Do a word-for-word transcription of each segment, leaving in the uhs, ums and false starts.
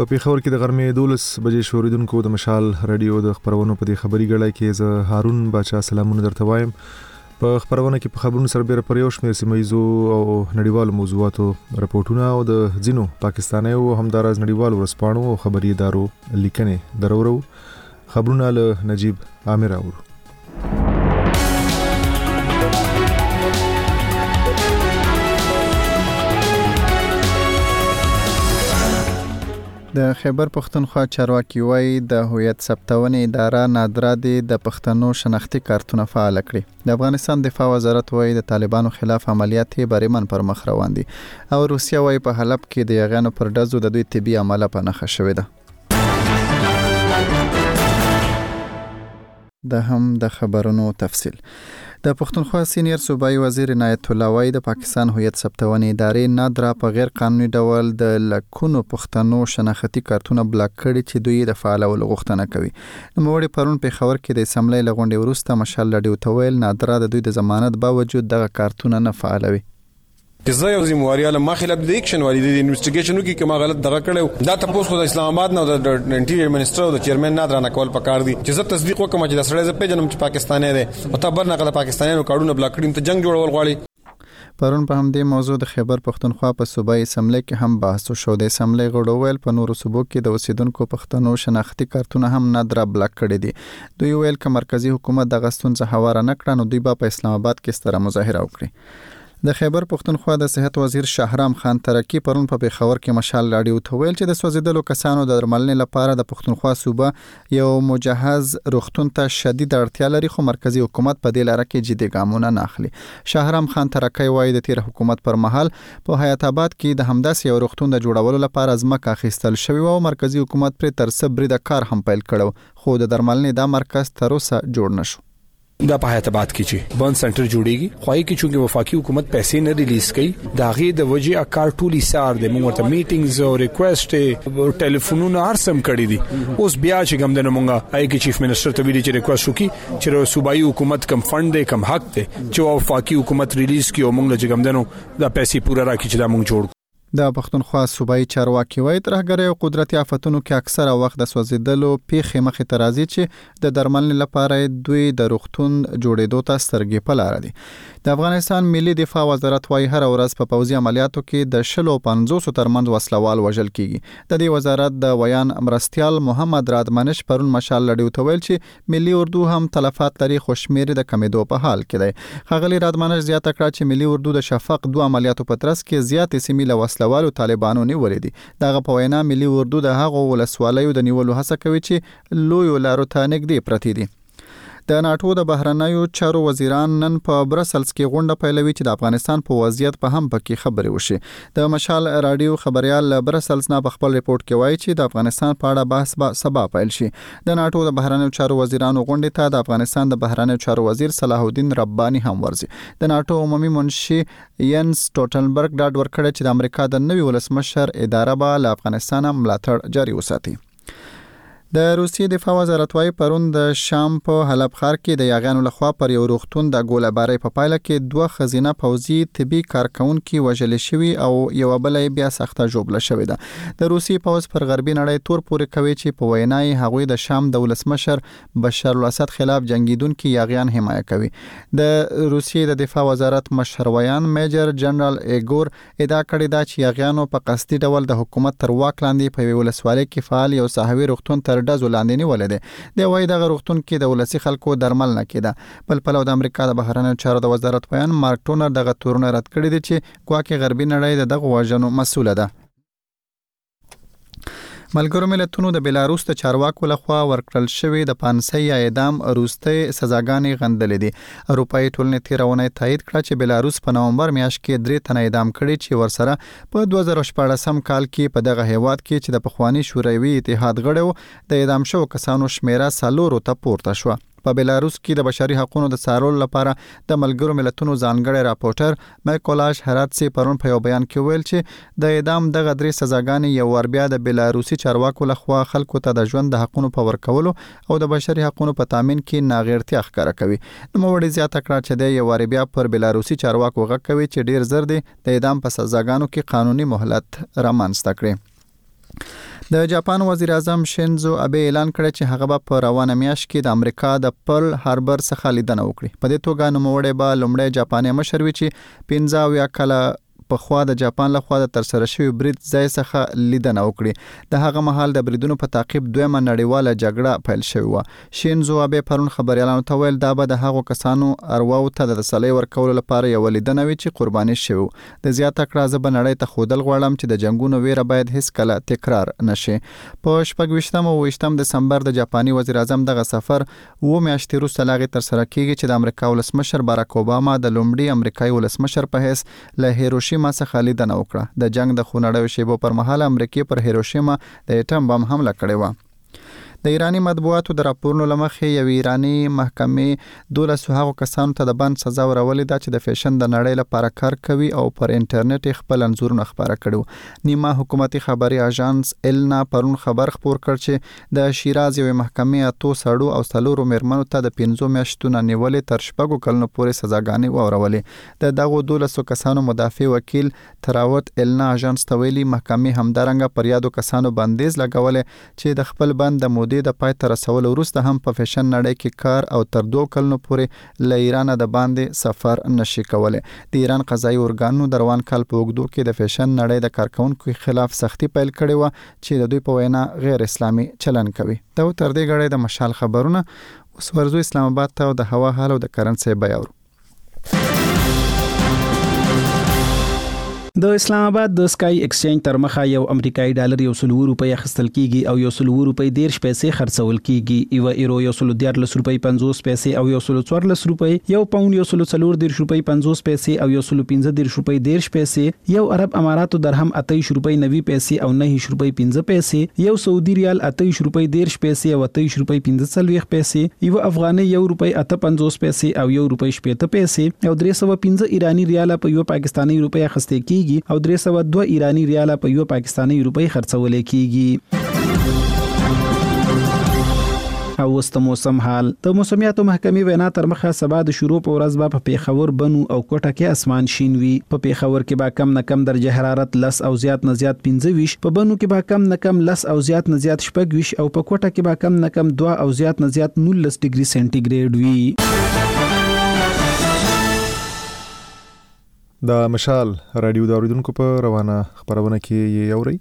په پیښور کې د غرمې دولس بجې شوریدونکو د مشال رادیو د خبرونو په دې خبري غړای کې زه هارون باچا سلامونه درته وایم. په خبرونه کې په خبرونو سره بیره پر یو شمېر سیمایزو او نړیوالو موضوعاتو راپورټونه او د ځینو پاکستاني او همدارز نړیوالو ورسپانو او خبري ادارو لیکنې درورو. خبرونه له نجیب عامر اورو. د خیبر پښتونخوا چارواکي وایي د هویت ثبتونې اداره نادره دي د پښتنو شناختي کارتونه فعال کړي. د افغانستان دفاع وزارت وایي د طالبانو خلاف عملیات بریمن پر مخ روان دي او روسیه وایي په حلب کې د یغانو پر ډزو د دوی طبي عمله په نښه شوې ده. د هم د خبرونو تفصیل. د پښتونخوا سینیر صوبایي وزیر عنایت الله وایي د پاکستان هویت ثبتونې ادارې نادره په غیر قانوني ډول د لکونو پښتنو شناختي کارتونه بلاک کړي چې دوی د فعالولو غوښتنه کوي. نوموړي پرون په خبر کې د اسمبلی لغونډې وروسته مشال لډیو ته ویل نادره د دوی د ضمانت باوجود دغه کارتونه نه فعالوي. زه یو ذمہواریاله ما خلاف د اکشن والی د انویسټیګیشن کې کما غلط دغه کړو دا تاسو خو د اسلام آباد نه د انټیریئر منسٹر او د چیرمن نادر نه کول پکار دي چې زه تصدیق وکم چې د سړی ز په جنم چې پاکستاني دی او تبر نه غل پاکستانیانو کارونه بلاک کړي ته جنگ جوړول غواړي. پرون په همدې موضوع د خیبر پښتونخوا په صوبایي اسمبلی کې هم بحث وشو. د اسمبلی غړو ویل په نورو صوبو کې د اوسیدونکو پښتنو شناختي کارتونه هم نادره بلاک کړي دي. دوی ویل چې مرکزی حکومت د غستون څخه هواره نه کړي نو دوی به په اسلام آباد کې ستره مظاهره وکړي. د خیبر پښتونخوا د صحت وزیر شهرام خان ترکی پرون په پیښور کې مشال لاډیو ته ویل چې د سوځیدلو کسانو د درملنې لپاره د پښتونخوا صوبه یو مجهز روغتون ته شدید اړتیا لري خو مرکزی حکومت په دې لاره کې جدي ګامونه نه اخلي. شهرام خان ترکی وایي د تیر حکومت پر مهال په حیات آباد کې د همداس یو روغتون د جوړولو لپاره ځمکه اخیستل شوی او مرکزی حکومت پر تر صبر د کار هم پیل کړو خو د درملنې دا مرکز تر اوسه جوړ نشو. دا په حیات آباد کې چې بند سنټر جوړیږي خوای کې چې وفاقي حکومت پیسې نه ریلیز کړي دا غي د وجې اکار ټولي سار د موږ ته میټینګز او ریکوست ټلیفونونه ارسم کړي دي. اوس بیا چې کوم د نومنګا آی کې چیف منسٹر ته ویلي چې ریکوست وکړي چې صوبایي حکومت کم فند دی کم حق دی چې وفاقي حکومت ریلیز کړي او موږ چې کوم دنو دا پیسې پورا راکړي چې دا موږ جوړ. د پښتونخوا صوبایي چارواکي وایي ترهګرۍ او قدرتي آفتونو کې اکثره وخت د سوځیدلو پیښې مخې ته راځي چې د درملنې لپاره دوی د روغتون جوړېدو ته سترګې په لاره دي. د افغانستان ملي دفاع وزارت وایي هر ورځ په پوځي عملیاتو کې د شلو پنځوسو ترمنځ وسلوال وژل کیږي. د دې وزارت د ویان مرستيال محمد رادمنش پرون مشال لډیو ته ویل چې ملي اردو هم تلفات لري خو شمیر د کمیدو په حال کې دی. ښاغلي رادمنش زیاته کړه چې ملي اردو د شفق دوه عملیاتو په ترڅ کې زیاتې سیمې له وسلوالو طالبانو نیولې دي. دغه په وینا ملي اردو د هغو ولسوالیو د نیولو هڅه کوي چې لوی لارو ته نږدې پرتې دي. د ناتو د بهرنیو چارو وزیران نن په برسلز کې غونډه پیلوي چې د افغانستان په وضعیت په هم پکې خبرې وشي. د مشال رادیو خبريال برسلز نه په خپل ریپورت کې وایي چې د افغانستان په اړه بحث به سبا پیل شي. د ناتو د بهرنیو چارو وزیرانو غونډې ته د افغانستان د بهرنیو چارو وزیر صلاح الدین رباني هم ورځي. د ناتو عمومي منشي ینس ټوټنبرګ ډاډ ورکړی چې د امریکا د نوي ولسمشر اداره به له افغانستان ملاتړ جاري وساتي. د روسیې دفاع وزارت وايي پرون د شام په حلب ښار کې د یاغیانو لخوا پر یو روغتون د ګوله‌بارۍ په پایله کې دوه خزینه پوځي طبي کارکونکي وژل شوي او یو بل بیا سخته ژوبله شوې ده. د روسیې پوځ پر غربي نړۍ تور پورې کوي چې په وینای هغوی د شام د ولسمشر بشار الاسد خلاف جنگیدونکو یاغیان حمایت کوي. د روسیې د دفاع وزارت مشر ویان میجر جنرال ایګور ادعا کړې ده چې یاغیانو په قصدي ډول د حکومت تر واک لاندې په ولسوالۍ کې فعال یو صحوي روغتون تر ډزو لاندې نیولې ده. د وای دغه روغتون کې د ولسی خلکو درمل نه کېده. بل پلو د امریکا د بهرنیو چارو د وزارت بیان مارک ټونر دغه تورونه رد کړی دي چې ګواکې غربي نړۍ دغه وژنو مسؤله ده. ملګرو ملتونو د بیلاروس د چارواکو لخوا ورکړل شوی د پانسۍ اعدام وروستۍ سزاګانې غندلې دي. اروپایي ټولنې تیرونه تایید کړه چې بیلاروس په نومبر میاشت کې درې تنه اعدام کړي چې ورسره په دوه زره شپږم کال کې په دغه هیواد کې چې د پخوانی شوروي اتحاد غړو د اعدام شو کسانو شمیره څلورو ته پورته شو. په بیلاروس کې د بشري حقوقو د څارلو لپاره د ملګرو ملتونو ځانګړی راپورټر میکولاش هراتسي پرون په یو بیان کې ویل چې د اعدام دغه درې سزاګانې یو ور بیا د بیلاروسي چارواکو لخوا خلکو ته د ژوند د حقوقو په ورکولو او د بشري حقوقو په تامین کې ناغیرتیا ښکاره کوي. نو وړي زیاته کړه چې د یو ور بیا پر بیلاروسي چارواکو غږ کوي چې ډیر زر دي د اعدام په سزاګانو کې قانوني مهلت رامنځته کړي. د جاپان وزیر اعظم شینزو ابه اعلان کړی چې هغه به په روانه میاشت کې د امریکا د پرل هاربر څخه لیدنه وکړي. په دې توګه نوموړی به لومړی جاپاني مشر وي چې پنځه اویا کاله په خوا د جاپان له خوا د ترسره شوی برید ځای څخه لیدنه وکړي. د هغه مهال د بریدونو په تعقیب دویمه نړیواله جګړه پیل شوې و. شینزو ابه پرون خبريالانو ته ویل دا به د هغو کسانو ارواو ته د تسلۍ ورکولو لپاره یو لیدنه وي چې قرباني شوي. د زیاته کړه زه به نړۍ ته ښودل غواړم چې د جنگونو ویره باید هیڅ کله تکرار نشي. په شپږ ویشتم او ویشتم دسمبر د جاپاني وزیر اعظم دغه سفر و میاشتې وروسته لاغي ترسره کیږي چې د امریکا ولسمشر باراک اوباما د لومړي امریکایي ولسمشر په حیث له هیروشیما څخه لیدنه وکړه. د جنگ د خونړیو شیبو پر مهال امریکا پر هیروشیما د اټم بم حمله کړې و. د ایرانی مطبوعاتو د راپورونو لمخې یو ایرانی محکمې دولس هغو کسانو ته د بند سزا ورولې ده چې د فیشن د نړۍ لپاره کار کوي او پر انټرنیټ خپل انځورونه خبره کړو. نیمه حکومتي خبري اژانس النا پرون خبر خپور کړ چې د شیراز یو محکمې اتو سړو او څلورو میرمنو ته د پنځو میاشتو نیولې تر شپږو کلونو پورې سزاګانې ورولې. د دغو دولسو کسانو مدافع وکیل تراوت النا اژانس ته ویلي محکمې همدارنګه پر یادو کسانو بندیز لګولې چې د خپل بند د د پای ته رسول وروسته هم په فیشن نړۍ کې کار او تر دوه کلونو پورې له ایران د باندې سفر نشي کولای. د ایران قضایي ارګانونو د روان کال په وګړو کې د فیشن نړۍ د کارکونکو خلاف سختی پیل کړې و چې د دوی په وینا غیر اسلامي چلن کوي. دا تر دې غړې د مشال خبرونه. اوس ورزو اسلام آباد ته د هوا حال او د کرنسي بیاورو. د اسلام آباد د سکای ایکسچینج تر مخه یو امریکایي ډالر یو سل روپۍ اخیستل کیږي او یو سل روپۍ دیرش پیسې خرڅول کیږي. یو ایرو یو سل دیارلس روپۍ پنځوس پیسې او یو سل څوارلس روپۍ. یو پاوند یو سل څلور دیرش روپۍ پنځوس پیسې او یو سل پنځه دیرش روپۍ دیرش پیسې. یو عرب اماراتو درهم اتهش روپۍ نوي پیسې او نهش روپۍ پنځه پیسې. یو سعودي ریال اتهش روپۍ دیرش پیسې او اتهش روپۍ پنځه څلوېښت پیسې. یو افغاني یو روپۍ اته پنځوس پیسې او یو روپۍ شپږ پیسې او درې سوه پنځه ایرانی ریال په یو پاکستاني روپۍ اخیستل کیږي او درې سوه دوه ایرانی ریال په یو پاکستاني روپۍ خرڅول کیږي. او وست موسم حال. د موسمیاتو محکمې وینا تر مخه سبا د شروع په ورځ به په پیښور بنو او کوټه کې اسمان شین وي. په پیښور کې به کم نه کم درجه حرارت لس او زیات نه زیات پنځه ویش. په بنو کې به کم نه کم لس او زیات نه زیات شپږ ویش او په کوټه کې به کم نه کم دوه او زیات نه زیات نولس ډیګري سنټیګریډ وي. د مشال رادیو د اوریدونکو په روانه خبرونه کې یې اوري.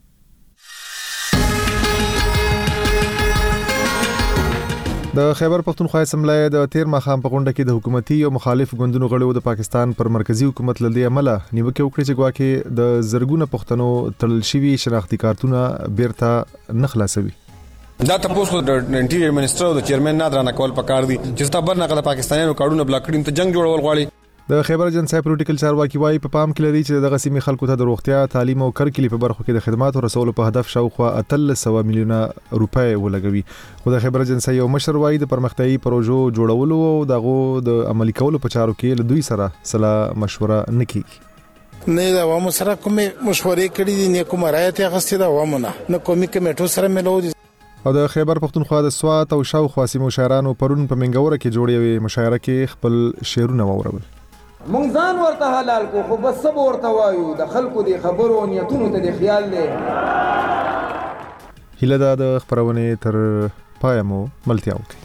د خیبر پختونخوا اسمبلی د تیر ماښام په غونډه کې د حکومتي او مخالف ګوندونو غړو د پاکستان پر مرکزی حکومت له دې عمله نیوکه وکړه چې ګواکې د زرګونه پښتنو تړل شوي شناختی کارتونه بیرته نه خلاصوي. دا تاسو د انټیریئر منسٹر او د چیرمن نه درانه کول پکار دي چې تاسو بر نه کړه پاکستانیانو کارونه بلاک کړي ته جنگ جوړول غواړي. د خیبر جنسای پولیټیکل چارواکي وايي په پام کې لري چې دغه سیمې خلکو ته د روغتیا، تعلیم او کرکلي په برخو کې د خدماتو رسولو په هدف شاوخوا اتل سوه میلیونه روپۍ ولګوي. خو د خیبر جنسای یو مشر وايي د پرمختیايي پروژو جوړولو او دغه د عملي کولو په چارو کې له دوی سره سلا مشوره نه کیږي. نه دا عوامو سره کومه مشورې کړې دي، نه کومه رایت غوښتي دا عوامو نه نه کومي کمیټو سره ملو دي. او د خیبر پختونخوا د سوات او شاوخوا سیمو شاعرانو پرون په منګوره کې جوړې مشاعره کې خپل شعرونه واورول. مونږ ځان ورته حلال کو خو بس سب ورته وایو د خلکو د خبرو او نیتونو ته د خیال دی. هیله د خبرونه تر پای مو ملتیا وکړي.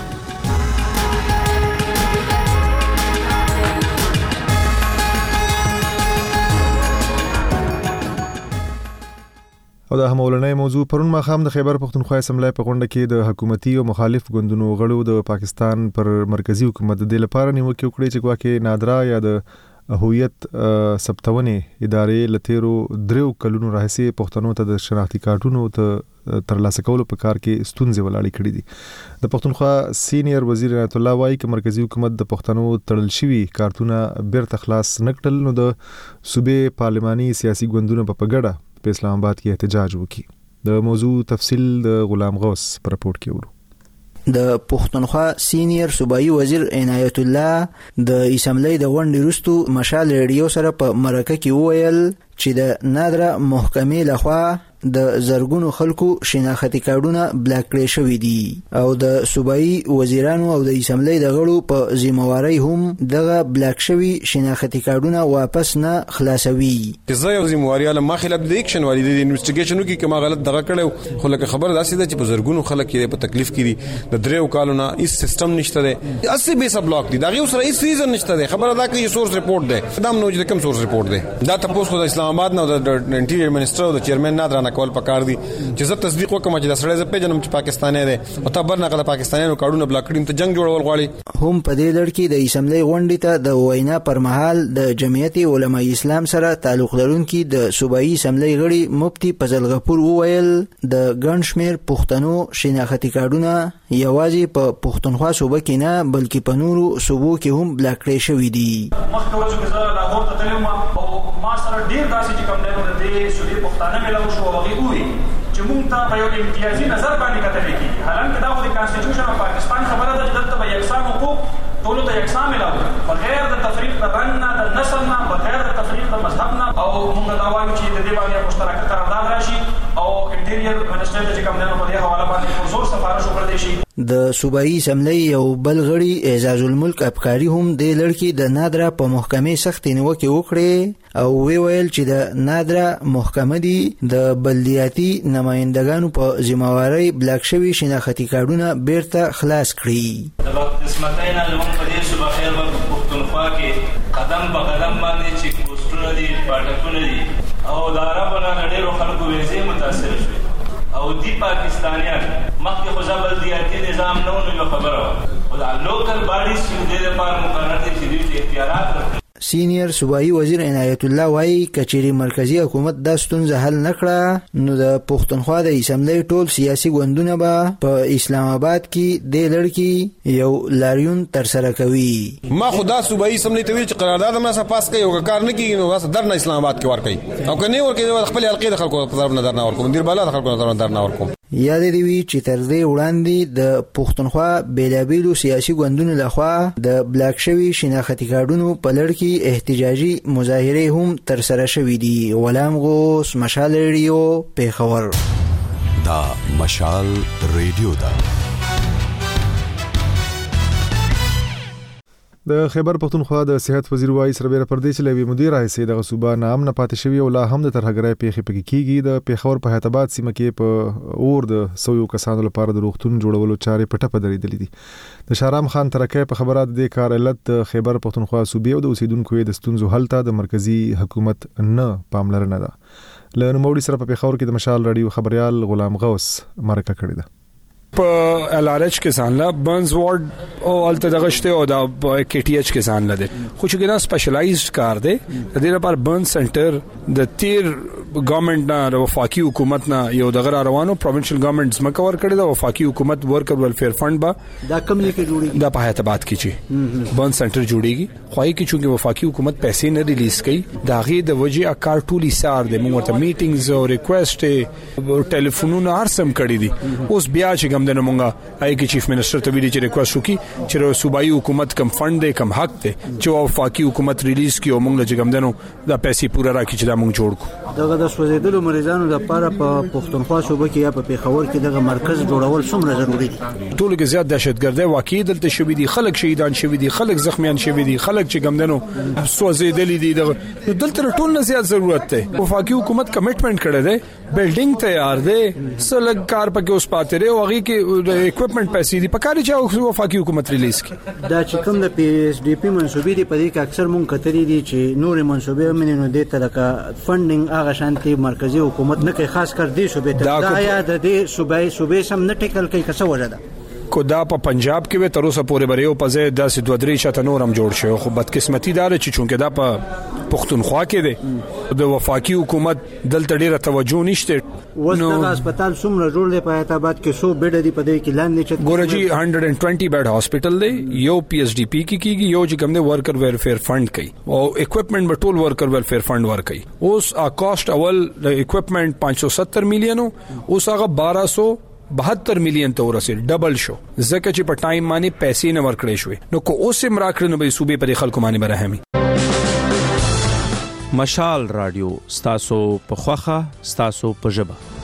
او د همولنۍ موضوع پرون ماښام د خیبر پختونخوا اسمبلی په غونډه کې د حکومتي او مخالف ګوندونو غړو د پاکستان پر مرکزی حکومت د لپاره نیوکه وکړه چې ګواکې نادرا یا د هویت ثبتونې ادارې لتیرو دریو کلونو راهیسې پښتنو ته د شناختی کارتونو ته ترلاسه کولو په کار کې ستونزې ولاړې کړې دي. د پښتونخوا سینیئر وزیر عنایت الله وايي چې مرکزی حکومت د پښتنو تړل شوي کارتونه بیرته خلاص نکړل نو د صوبې پارلماني سیاسي ګوندونو په پګړه په اسلام آباد کې احتجاج وکړي. د موضوع تفصیل د غلام غوث پر رپورت کې ورو. د پښتونخوا سینیئر صوبایي وزیر عنایت الله د اسمبلی د غونډې وروسته مشال ریډیو سره په مرکه کې وویل چې د نادره محکمې لخوا د زرګونو خلکو شناختی کارتونه بلاک کړي شوې دي او د صوبایي وزیرانو او د اسمبلی د غړو په ذمہواری هم دغه بلاک شوی شناختی کارتونه واپس نه خلاصوي. زه یو ذمہواری علم ما خلاف د اکشن والی د انویسټیګیشنو کې کما غلط دغه کړو خو لکه خبر داسې ده چې په زرګونو خلک کې په تکلیف کړي د دریو کالونه هیڅ سیستم نشته ده اسی بیس بلاک دي دغه سره هیڅ ریزن نشته ده خبره ده چې سورس ریپورټ ده دا نو چې کوم سورس ریپورټ ده دا تاسو خو د اسلام آباد نو د انټیریئر منسٹر او د چیرمن نه درانه کول پکار دي چې زه تصدیق وکم چې د سړی ز په جنم چې پاکستاني ده او تبر نه کله پاکستانیانو کارونه بلاک کړي ته جنگ جوړول غواړي. هم په دې لړ کې د اسمبلی غونډې ته د وینا پر مهال د جمعیت علماء اسلام سره تعلق لرونکي د صوبایي اسمبلی غړي مفتي فضل غفور وویل د ګڼ شمېر پښتنو شناختی کارتونه یوازې په پښتونخوا صوبه کې نه بلکې په نورو صوبو کې هم بلاک کړي شوي دي. مخکې ورځو کې زه لاهور ته تللی وم او ما سره ډېر داسې چې کوم دی نو د دې صوبې پښتانه میلاو شو او هغې وویل چې موږ ته په یو امتیازي نظر باندې کتلی کېږي حالانکې دا خو د کانسټیټیوشن اف پاکستان خبره ده چې دلته به یکسان حقوق ټولو ته یکسان میلاو بغیر د تفریق د رنګ نه د نسل نه بغیر د تفریق د مذهب نه او موږ دا وایو چې د دې باندې مشترکه قرارداد راشي او انټیریئر منسټر ته چې کوم دی نو په دې حواله باندې پر زور سفارش وکړلی شي. د صوبایي اسمبلی یو بل غړي اعزاز الملک ابکاری هم د لړکی د نادره په محکمې سخت نیوکه وکړي او وی ویل چې د نادره محکمه دی د بلدیاتي نمائندګانو په ذمہواری بلاک شوی شناختی کارتونه بیرته خلاص کړي. د قسمتۍ نه لمون په دې صوبه خیر په پښتونخوا کې قدم په قدم باندې چې پوسټونه دي پاټکونه دي او د عربو نه ډېرو خلکو ویزې متاثر شوي او دی پاکستانیان مخکې خو بلدیاتي نظام نه و نو یو خبره وه خو دا لوکل باډیز چې دې لپاره مقرر دي چې دوی ته اختیارات ورکړي. سینیئر صوبایي وزیر عنایت الله وایي کچېرې مرکزی حکومت دا ستونزه حل نه کړه نو د پښتونخوا د اسمبلی ټول سیاسي ګوندونه به په اسلام آباد کې دې لړ کې یو لاریون ترسره کوي. ما خدا صوبایي اسمبلی ته ویل چې قرارداد ما سره پاس کوي او کار نه کوي نو واسه درنه اسلام آباد کې ورکړي او کني ورکړي خپل حلقې د خلکو په طرف نظر نه ورکوم دیر بالا د خلکو نظر نه ورکوم. یاد دی وی چې تر دې وړاندې د پښتونخوا بیلابیلو سیاسي ګوندونو لخوا د بلاک شوی شناختی کارتونو په لړ کې احتجاجي مظاهره هم ترسره شوې دي. غلام غوث، مشال ریډیو، پیښور. دا مشال ریډیو دا د خیبر پختونخوا د صحت وزیر وایي سربېره پردیس لوي مدیر ایسي د صوبا نام نه پاتې شوی او لا هم د ترهګرۍ پیښې پکې کیږي. د پیښور په حیاتاباد سیمه کې په اور د سویو کسانو لپاره د روغتون جوړولو چارې په ټپه درېدلې دي. د شارام خان ترکه په خبرات د کار علت د خیبر پختونخوا صوبې او د اوسیدونکو د ستونزو حل ته د مرکزی حکومت نه پاملرنه ده. له نوموړي سره په پیښور کې د مشال رادیو خبريال غلام غوث مرکه کړې ده. په ال ار ایچ کې ځان لا بنز وارد او الته دغه شته او د کې ټي ایچ کې ځان لده خو چې دا سپیشلایزډ کار دی د دې لپاره بنز سنټر د تیر ګورنمنت نه د وفاقي حکومت نه یو دغه روانو پروینشل ګورنمنټس مکور کړی دا وفاقي حکومت ورکر ویلفیر فند با دا کم لیکه جوړیږي دا په حیاتاباد کې چې بنز سنټر جوړیږي خوای کې چې وفاقي حکومت پیسې نه ریلیز کړي دا غي د وجه اکار ټولي سار د موږ ته میټینګز او ریکوست ټلیفونونه ارسم کړی دي اوس بیا چې د نمونګه آی کی چیف منسٹر ته ویلي چې ریکوست وکي چې صوبایي حکومت کم فند دی کم حق دی چې وفاقي حکومت ریلیز کیو مونږ چې کم دنو دا پیسې پورا راکړي چې دا مونږ جوړ کو. دغه د سوځیدلو مریضانو لپاره په پښتونخوا صوبه کې یا په پیښور کې دغه مرکز جوړول څومره ضروری دي؟ ټول کې زیات دهشتګردي واقعي دلته شوې دي خلک شهیدان شوې دي خلک زخمیان شوې دي خلک چې کم دنو سوځیدلې دي دغه دلته ټول نه زیات ضرورت دی. وفاقي حکومت کمټمنٹ کړی دی بلډینګ تیار دی سلګ کار پکې اوس پاتې لري او هغه کې د اکوپمنٹ پیسې دي پکاري چې وفاقي حکومت ریلیز کړي. دا چې کوم د پی ایس ډی پی منسوبې دي په دې کې اکثر مونږ کتري دي چې نور منسوبې مننو دې تلکه فندینګ هغه شانتي مرکزی حکومت نه کوي خاص کر دې صوبې ته دا یا د دې صوبې صوبې سم نه ټیکل کوي څه وجه ده کو دا په پنجاب کې به تر اوسه پورې بریو په ځای داسې دوه درې شته نورم جوړ شو خو بدقسمتي دار چې چونکه دا په پښتونخوا کې دی د وفاقي حکومت دلته ډیره توجه نشته. نو هسپتال څومره جوړ دی په حیاتاباد کې سو بیډ دی په دې کې لاندې چې ګورجی one hundred twenty بیډ هسپتال دی یو پی ایس ډی پی کې کیږي یو چې کوم دی ورکر ویلفیر فند کوي او اکوپمنٹ به ټول ورکر ویلفیر فند ور کوي. اوس ا کاست اول د اکوپمنٹ پانچ سو ستر میلیونو اوس هغه بارہ سو بہتر میلین ته ورسېد ډبل شو ځکه چې په ټایم باندې پیسې نه ورکړې شوې نو کو اوس هم راکړنو به صوبې پر خلکو باندې برهمي. مشال رادیو ستاسو په خوخه ستاسو په ژبه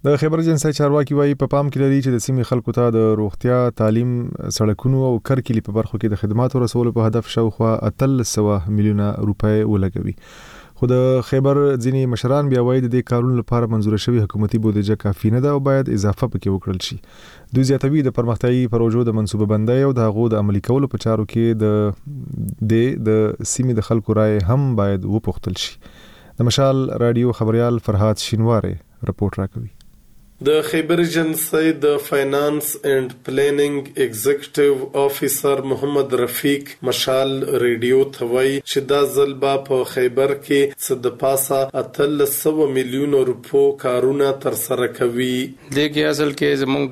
د خیبر اجنسی چارواکي وایي په پام کې لري چې د سیمې خلکو ته د روغتیا، تعلیم، سړکونو او کرکلي په برخو کې د خدماتو رسولو په هدف شاوخوا اتلس سوه میلیونه روپۍ ولګوي. خو د خیبر ځینې مشران بیا وایي د دې کارونو لپاره منظور شوی حکومتي بودیجه کافي نه ده او باید اضافه پکې وکړل شي. دوی زیاتوي د پرمختیايي پروژو د منصوبه بندۍ او د هغو د عملي کولو په چارو کې د د سیمې د خلکو رائے هم باید وپوښتل شي. د مشال رادیو خبريال فرهاد شینواره رپورټ راکوي. د خیبر اجنسی د فاینانس اینڈ پلانینګ ایگزیکټیو افیسر محمد رفیق مشال ریډیو ته وایي چې دا ځل په خیبر کې څه د پاسه اتلس سوه میلیونو روپو کارونه تر سره کوي. دغه اصل کې زموږ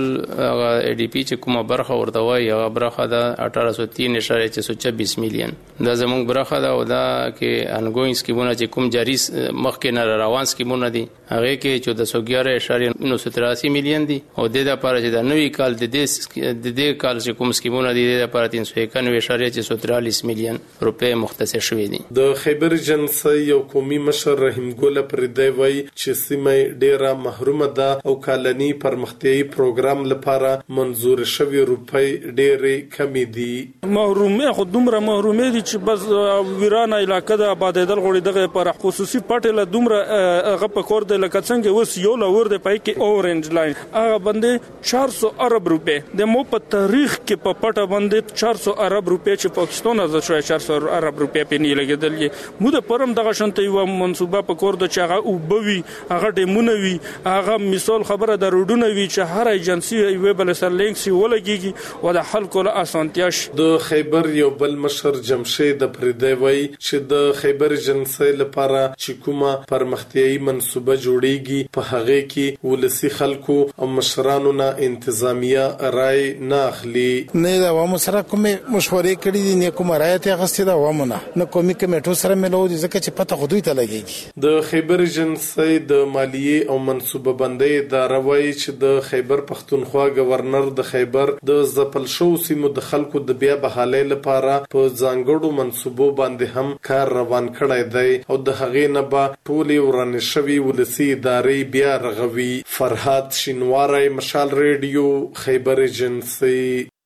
ټوټل ای ډی پی چې کومه برخه ورته وایي هغه برخه د اٹھارہ سو تین اشاریه چې سو چوبیس میلیون دا زموږ برخه دا او دا کې انګوینګ سکیمونه چې کوم جاری مخکې نه روان سکیمونه دي هغه کې چودہ سو ګیارہ اشاریه نو سو تراسی میلیون دي او د دې لپاره چې د نوې کال د دې د دې کال چې کوم سکیمونه دي د لپاره تین سو اکانوي اشاریه چې سو تریالیس میلیون روپۍ مختص شوې دي. د خیبر اجنسی یو قومي مشر رحیم ګل پردی وایي چې سیمه ډیره محرومه ده او کالني پرمختیايي پروګرام لپاره منظور شوی روپۍ ډېرې کمې دي. محرومه خو دومره محرومه دي چې بس ویرانه علاقه د آبادیدل غوړي دغه پر خصوصي پټه دومره هغه پکور د لکه څنګه وس یو لور د پای کې اورنج لاین هغه باندې چار سو ارب روپے د مو په تاریخ کې په پټه باندې چار سو ارب روپے چې پاکستان از شوی چار سو ارب روپے په نه لګیدل مو د پرم دغه شنته یو منصوبه په کور د چاغه او بوي هغه د مونوي هغه مثال خبره د روډونه وی چې هر ایجنسی وی بل سر لینک سی ولګيږي او د خلکو له اسانتیاش. د خیبر یو بل مشر جمشید پردی وای چې د خیبر اجنسی لپاره چې کومه پرمختیايي منصوبه جوړیږي په هغه کې ولسی خلکو او مشرانو نه انتظامیه رائے نه اخلي. نه دا عوامو سره کومه مشورې کړې دي نه کومه رائے ته غستې دا عوامو نه نه کومي کمیټو سره ملو دي ځکه چې پته خو دوی ته لګيږي. د خیبر اجنسی د مالیې او منصوبه بندۍ اداره وایي چې د خیبر پښتونخوا گورنر د خیبر د ځپل شو سیمو د خلکو د بیا بحالۍ لپاره په ځانګړو منصوبو باندې هم کار روان کړی دی او د هغې نه به ټولې ورانې شوي ولسي ادارې بیا رغوي. فرهاد شینواره مشال ریډیو خیبر اجنسی.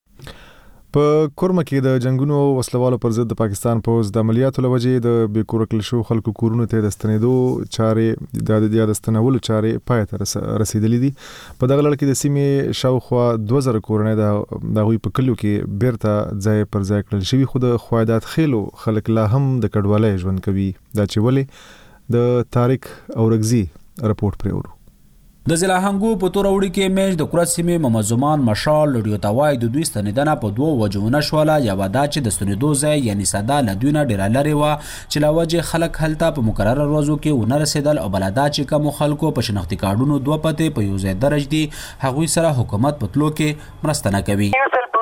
په کورمه کې د جنگونو او وسلوالو پر ضد د پاکستان پوز د عملیاتو لوجې د بیکورکل شو خلکو کورونو ته د ستنېدو چارې د د د ستنولو چارې پای ته رسیدلې دي. په دغه لړ کې د سیمې شاوخوا دوه زره کورونه د دغوی په کلیو کې بیرته ځای پر ځای کړل شوي خو د خوادات خېلو خلک لا هم د کډوالۍ ژوند کوي. دا چې ولې د طارق اورغزي رپورټ پرې ورو. د ضلع هنګو په تور وړي کې میش د کورت سیمې ممزمان مشال لډیو توای د دوی ستنیدنه په دوه وجهونه شواله یا ودا چې د ستنیدو ځای یعنی ساده لدوینه ډیر لري و چې لا وجه خلک هلته په مقرره ورځو کې ونه رسیدل او بلدا چې کوم خلکو په شناختی کارډونو دوه پته په یو ځای درج دي هغوی سره حکومت په تلو کې مرسته نه کوي.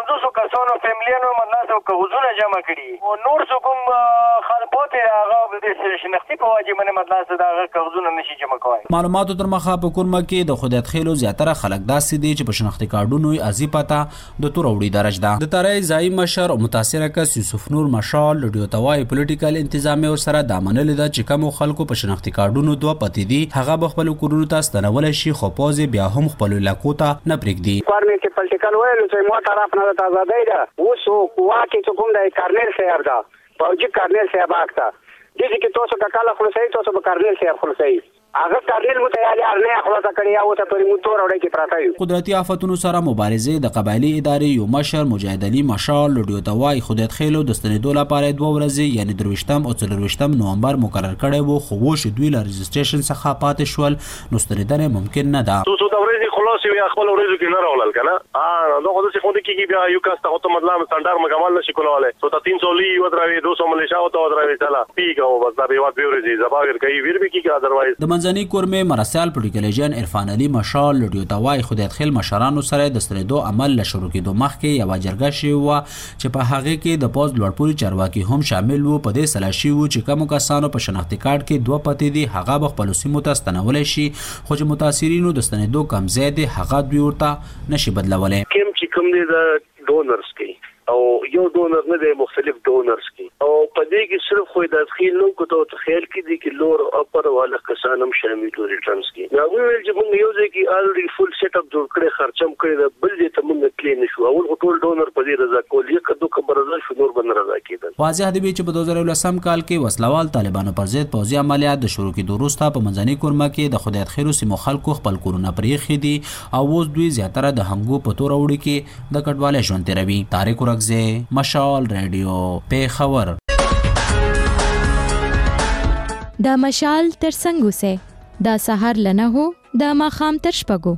کسانو فیملیانو مدناسو کغوزونه جمع کړي او نور څو کوم خلپوت هغه د شناختی په واجب باندې مدناسو دا کغوزونه نشي جمع کوي. معلوماتو تر مخه په کورمه کې د خودت خېلو زیاتره خلک داسې دي چې په شناختی کارډونو یې ازي پتا د تور وړي درج ده. د تارای ځای مشر او متاثره کس یوسف نور مشال لډیو توای پولیټیکل انتظامی او سره د منل د چې کوم خلکو په شناختی کارډونو دوه پتی دي هغه بخپل کورونو ته ستنول شي خو پوز بیا هم خپل علاقو ته نه پرېږدي. کورمه کې پولیټیکل وایي چې مو طرف نه تازه دی دا وسو واکه چې کوم د کارنل صاحب دا فوجي کارنل صاحب اخته دي چې تاسو کا کاله خلاصي تاسو به کارنل صاحب خلاصي هغه کارنل متعالی ارنه خلاصه کړی او ته پر موټور وړي کې پراته یو. قدرتي آفتونو سره مبارزه د قبایلی ادارې یو مشر مجاهد علي مشال لډیو توای خودت خېلو د ستنېدو لپاره دوه ورځې یعنی درويشتم او څلورويشتم نومبر مقرر کړی وو خو وش دوی ل رجسټریشن څخه پاتې شول نو ستنېدنه ممکن نه ده. تاسو د ورځې خلاص یو خپل ورځو کې نه راولل کنه اه نو خو څه خو دې کې بیا یو کاست او ته مطلب سټانډر مکمل نشي کولای سو ته تین سو لی و دروي دو سو ملیشا او ته دروي چلا پیګه او بس دا به وات به ورځي زباغر کوي ویر به کې اذروایز. د منځني کورمه مرسال پولیټیکل عرفان علي مشال لډیو توای خودت خېل مشرانو سره د ستنېدو عمل له شروع کېدو مخکې یو جرګه شوی و چې په هغه کې د پوز لوړپوري چارواکي هم شامل وو. په دې سلا شي وو چې کوم کسانو په شناختی کارت کې دوه پتی دي هغه بخپل سیمو ته ستنول شي خو چې متاثرینو د ستنېدو کم زیات هغه دوی ورته نشي بدلولای. کوم چې کوم دي د ډونرز کې او یو ډونر نه دی مختلف ډونرز کی او په دې کې صرف خو د تخیل نو کو ته تخیل کې دي کې لور اپر والا کسانم شامل دي ریټرنز کی نو ویل چې موږ یو ځای کې الریډي فول سیټ اپ جوړ کړی خرچم کړی د بل دې ته موږ کلین شو اول ټول ډونر په دې رضا کول یو کدو خبر رضا شو نور بن رضا کېدل. واضح دی چې په دوه زره ولسم کال کې وسلوال طالبانو پر ضد پوځي عملیات د شروع کېدو وروسته په منځنۍ کورما کې د خدای خیرو سیمو خلکو خپل کورونه پرېښي دي او اوس دوی زیاتره د هنګو په تور وړي کې د کډوالۍ ژوند تیروي. طارق ورغزه، مشال ریډیو، پیښور. دا مشال تر څنګه سه دا سحر لنه هو دا ماخام تر شپګو.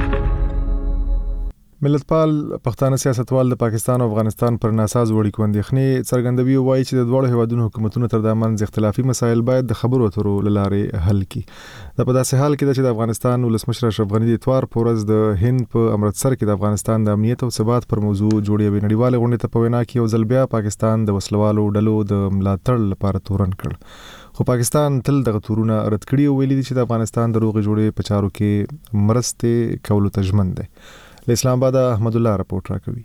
ملتپال پښتانه سیاستوال د پاکستان او افغانستان پر ناساز وړي اندېښنې څرګندوي او وایي چې د دوه هیوادونو حکومتونو تر د منځ اختلافي مسایل باید د خبرو اترو لارې حل کړي. دا په داسې حال کې چې د افغانستان ولسمشر اشرف غني د اتوار په ورځ د هند په امرتسر کې د افغانستان د امنیت او ثبات پر موضوع جوړې نړیوال غونډې ته په وینا کې یو ځل بیا پاکستان د وسلوالو ډلو د ملاتړ لپاره تورن کړ. خو پاکستان تل دغه تورونه رد کړي او ویلي چې د افغانستان د روغې جوړې په چارو کې مرستې کولو ته ژمن دی. اسلام آباد احمد الله رپورټ راکوي.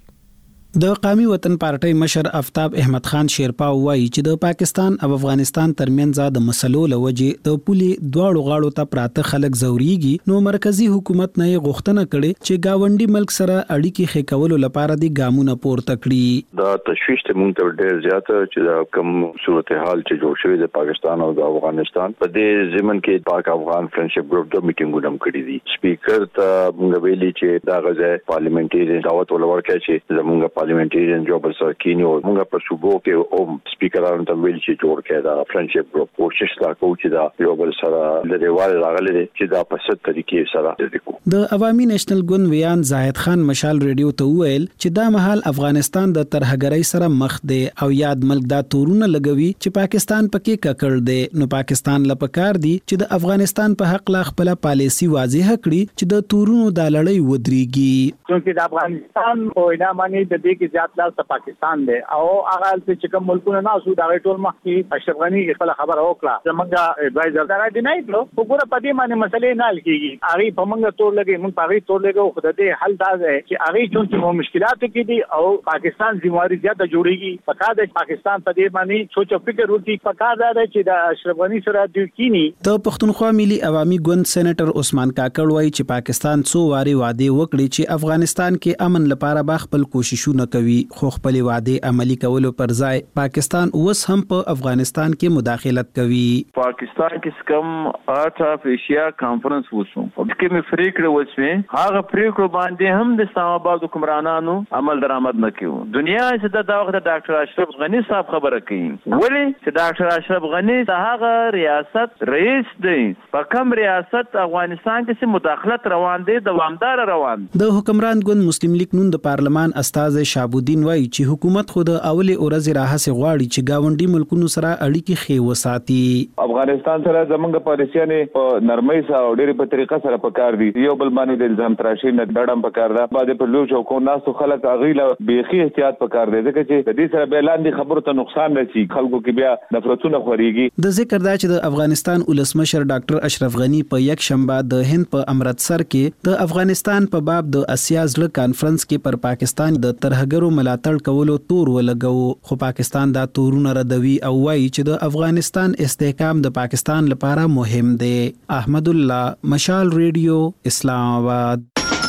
د قومي وطن پارټۍ مشر آفتاب احمد خان شیرپا وایي چې د پاکستان او افغانستان ترمنځ د مسلو لوجې د پولي دواړو غاړو ته پراته خلک زوريږي نو مرکزی حکومت نه غوښتنه کړي چې گاونډي ملک سره اړیکې ښه کولو لپاره د ګامونه پورته کړي. دا تشویش ته مونږ ته ډېر زیات چې دا کوم صورتحال چې جوړ شوی د پاکستان او د افغانستان په دې ضمن کې پاک افغان فرندشپ ګروپ د میټینګونه کړې دي. سپیکر ته مونږ ویلي چې دا غځه پارلیمنټری دعوت ولورکړي چې زموږ پارلیمنټریان جوب سرکینی او موږ په صوبو کې او سپیکرانو ته ویل چې جوړ کړي دا فرندشپ ګروپ کوشش لا کوي چې دا یو بل سره د دیوال راغلي چې دا په ست طریقې سره وکړو. د عوامي نېشنل ګوند ویان زاهد خان مشال ریډیو ته ویل چې دا مهال افغانستان د ترهګرۍ سره مخ دی او یاد ملک دا تورونه لګوي چې پاکستان پکې ککړ دی نو پاکستان لپاره دی چې د افغانستان په حق لا خپل پالیسی واضح کړي چې د تورونو د لړۍ ودرېږي. چې د افغانستان په وینا باندې د دې کې زیات لاس ته پاکستان دی او هغه چې کوم ملکونه نه اوسو دا ټول مخکې اشرف غني خپل خبره وکړه زمونږ ایڈوایزر دا دی نه کړو وګوره په دې باندې مسلې نه حل کیږي هغه په موږ تور لګي موږ په هغه تور لګو خو د دې حل دا دی چې هغه چې مشکلات کې دي او پاکستان ذمہواری زیاته جوړیږي پکا د پاکستان په دې باندې سوچ او فکر وکړي پکا دا دی چې د اشرف غني سره د کینی. د پښتونخوا ملي عوامي ګوند سېنیټر عثمان کاکړ وایي چې پاکستان څو واري وعده وکړي چې افغانستان کې امن لپاره به خپل کوششونه کوي خو خپل وعده عملی کولو پر ځای پاکستان اوس هم په افغانستان کې مداخلت کوي. پاکستان کې کوم آرټ اف ایشیا کانفرنس وسو کې مې فریکړه وسمه هغه فریکړه باندې هم د اسلام آباد حکمرانانو عمل درآمد نکوي. دنیا چې دا وخت ډاکټر اشرف غنی صاحب خبره کوي ولی چې ډاکټر اشرف غنی هغه ریاست رئیس دی په کوم ریاست افغانستان کې مداخلت روان دي دوامدار روان. د حکمران ګوند مسلم لیگ نون د پارلمان استاد شابودین وایي چې حکومت خود اول اورز راهسه غواړي چې گاونډي ملکونو سره اړیکې ښې وساتي. افغانستان سره زمونږ پالیسیانه په نرمۍ سره او ډېر په طریقه سره پکار دي یو بل باندې د الزام تراشي نه ډډم پکار ده باندې په لوچ او کو ناسو خلک اغیله بیخي احتیاط پکار دي ځکه چې د دې سره به لاندې خبرو ته نقصان رسي خلکو کې بیا نفرتونه خوريږي. د ذکر دا چې د افغانستان ولسمشر ډاکټر اشرف غنی په یک شنبه د هند په امرتسر کې د افغانستان په باب د اسیا زړه کانفرنس کې پر پاکستان د ترهګرو ملاتړ کولو تور ولګو خو پاکستان دا تورونه ردوي او وایي چې د افغانستان استحکام د پاکستان لپاره مهم دی. احمد الله مشال ریډیو اسلام آباد.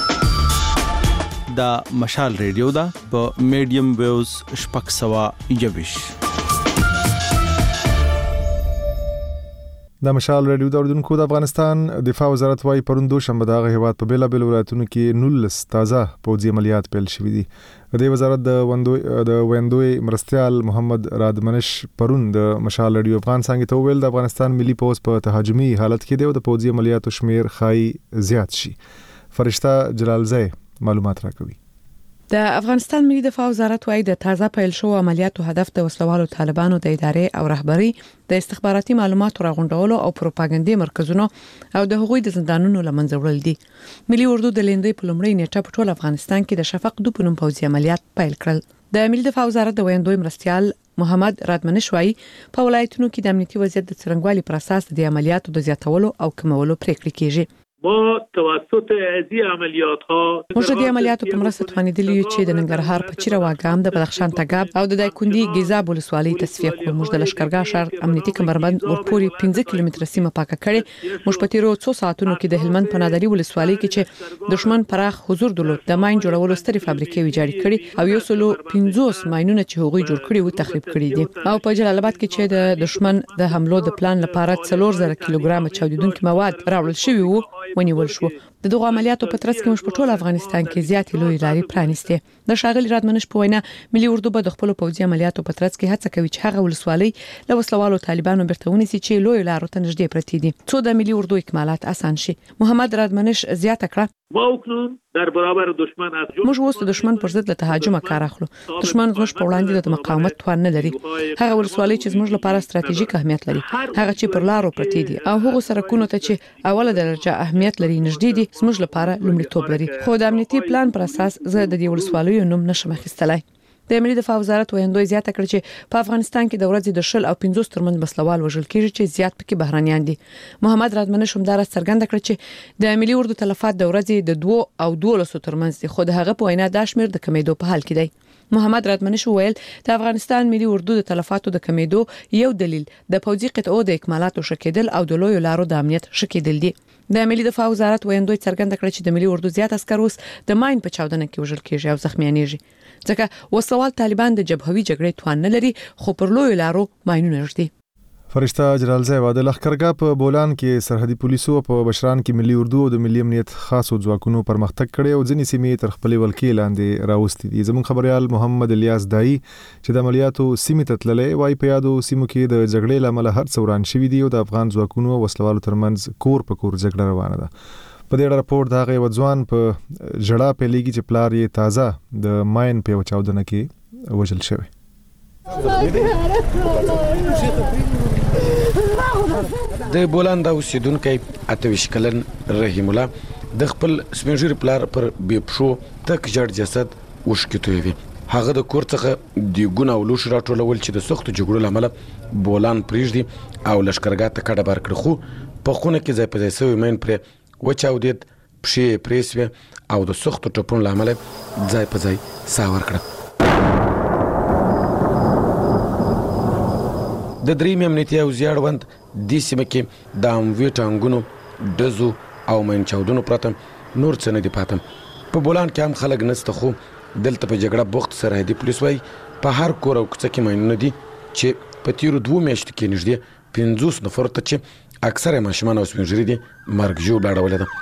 دا مشال ریډیو دا په میډیم ویوز شپږ سوه یوویشت. د مشال ریډیو د اردوونکو د افغانستان دفاع وزارت وايي پرون دوشنبه دغه هیواد په بیلا بیل ولایتونو کې نولس تازه پوځي عملیات پیل شوې دي. د وزارت د وندوی د وندوی مرستيال محمد رادمنش پرون د مشال ریډیو افغان څنګه ته ویل د افغانستان ملي پوځ په تهاجمي حالت کې دی او د پوځي عملیاتو شمیر خای زیات شي. فرشته جلالزی معلومات راکوي. د افغانستان ملي دفاع وزارت وايي د تازه پیل شو عملیاتو هدف د وسلوالو طالبانو د ادارې او رهبری د استخباراتي معلوماتو راغونډولو او پروپاګاندا مرکزونو او د هغوی د زندانونو لمنځه وړل دي. ملي اردو د لیندۍ په لومړۍ نیټه په ټول افغانستان کې د شفق دو په نوم پوځي عملیات پیل کړل. د ملي دفاع وزارت د ویندوی مرستيال محمد رادمنش وايي په ولایتونو کې د امنیتي وضعیت د څرنګوالي پر اساس د عملیاتو د زیاتولو او کمولو پریکړې کیږي. ما توسط هذه عملیات ها موږ د عملیاتو په مرسته توانیدلی چې د ننګرهار په چیره واګام د بدخشان تګاب او د دایکندي ګیزاب ولسوالۍ تصفیه کړو. موږ د لشکرګاه شهر امنیتي کمربند ورپوري پنځه کیلومتره سیمه پاکه کړې. موږ په تیرو څو ساعتونو کې د هلمند په نادري ولسوالۍ کې چې دشمن پراخ حضور درلود د ماين جوړولو ستري فابریکې ویجاړې کړې او یو سلو پنځوس ماينونه چې هغوی جوړ کړي وو تخریب کړي دي. او په جلال آباد کې چې د دشمن د حملو د پلان لپاره څلور زره کیلوګرام چاودیدونکو مواد راوړل شوی وو ونیول شو. د دغه عملیاتو په ترڅ کې موږ په ټول افغانستان کې زیاتې لوی لارې پرانیستې. د شاغلي رادمنش په وینا ملي اردو به د خپل پوځي عملیاتو په ترڅ کې هڅه کوي چې هغه ولسوالۍ له وسلوالو طالبانو بیرته ونیسي چې لوی لارو ته نږدې پرتې دي څو د ملي اردو اکمالات اسان شي. محمد رادمنش زیاته کړه ما اکنون در برابر دشمن از موږ اوس د دشمن پر ضد له تهاجم کار اخلو. دشمن زموږ په وړاندې د مقاومت توان نه لري. هغه ولسوالۍ چې زموږ لپاره ستراتیژیک اهمیت لري هغه چې پر لارو پرتې دي او هغه سرکونو ته چې اوله درجه اهمیت لري نږدې دي زموږ لپاره لومړیتوب لري. خو د امنیتي پلان پر اساس زه د دې ولسوالیو نوم نشم اخیستلای. د ملي دفاع وزارت ویندوی زیاته کړ چې په افغانستان کې د ورځې د شل او پنځوس ترمن بسلوال وژل کیږي چې زیات پکې بهرانيان دي. محمد رادمنش هم دا څرګنده کړ چې د ملي اردو تلفات د ورځې د دوه او دولسو ترمنځ دي خو د هغه په وینا د شمیر د کمیدو په حال کې دی. محمد رادمنش ویل د افغانستان ملي اردو د تلفاتو د کمیدو یو دلیل د پوځي قطعو د اکمالاتو شکېدل او د لوی لارو د امنیت شکېدل دي. د ملي دفاع وزارت ویندوی څرګنده کړ چې د ملي اردو زیات عسكر اوس د ماين په چاودنه کې وژل کیږي او زخمیانېږي ځکه وسوال طالبان د جبهوي جګړې توان نه لري خو پر لوی لارو ماينونه ږدي. فرشتہ جلالزای واده لخرګه په بولان کې سرحدي پولیسو په بشران کې ملي اردو او د ملي امنیت خاصو ځواکونو پرمختګ کړي او ځینې سیمې تر خپل ولکې لاندې راوستي دي. زموږ خبريال محمد الیاس دای چې د عملیاتو سیمې ته تللې وای په یادو سیمو کې د جګړې لامل هر څو وران شوی دي او د افغان ځواکونو وسلوالو ترمنځ کور په کور جګړه روانه ده. په دې راپور دا غي وځوان په جړه په لګي چې پلار یې تازه د ماين په چاودنه کې وژل شوی. د بولان د اوسیدونکو اتویش کلن رحیم الله د خپل سپینجر پلار پر بیپشو تک جړ جسد وشکټوي وي. هغه د کور څخه دی ګونه ولوش راټولول چې د سخت جګړو لامل بولان پریږدي او لشکرګاه ته کډه بار کړ خو په خونه کې ځای په ځای سوی مین پر وچاودید پښې پریسوي او د سخت ټپونو لامل ځای په ځای ساور کړ. د دریم امنیتي او زیړوند د سیمه کې د اموي ټانګونو دزو او من چاودونو پرته نور څه نه دی پاتم. په بولان کې هم خلک نسته خو دلته په جګړه بوخت سرحدي پولیس وای په هر کور او کوڅه کې ماینونه دي چې په تیرو دوه میاشتو کې نږدې پنځوس نفر ته چې اکثره ماشومان او سپینجری دي مرګ جو بلاړول دي.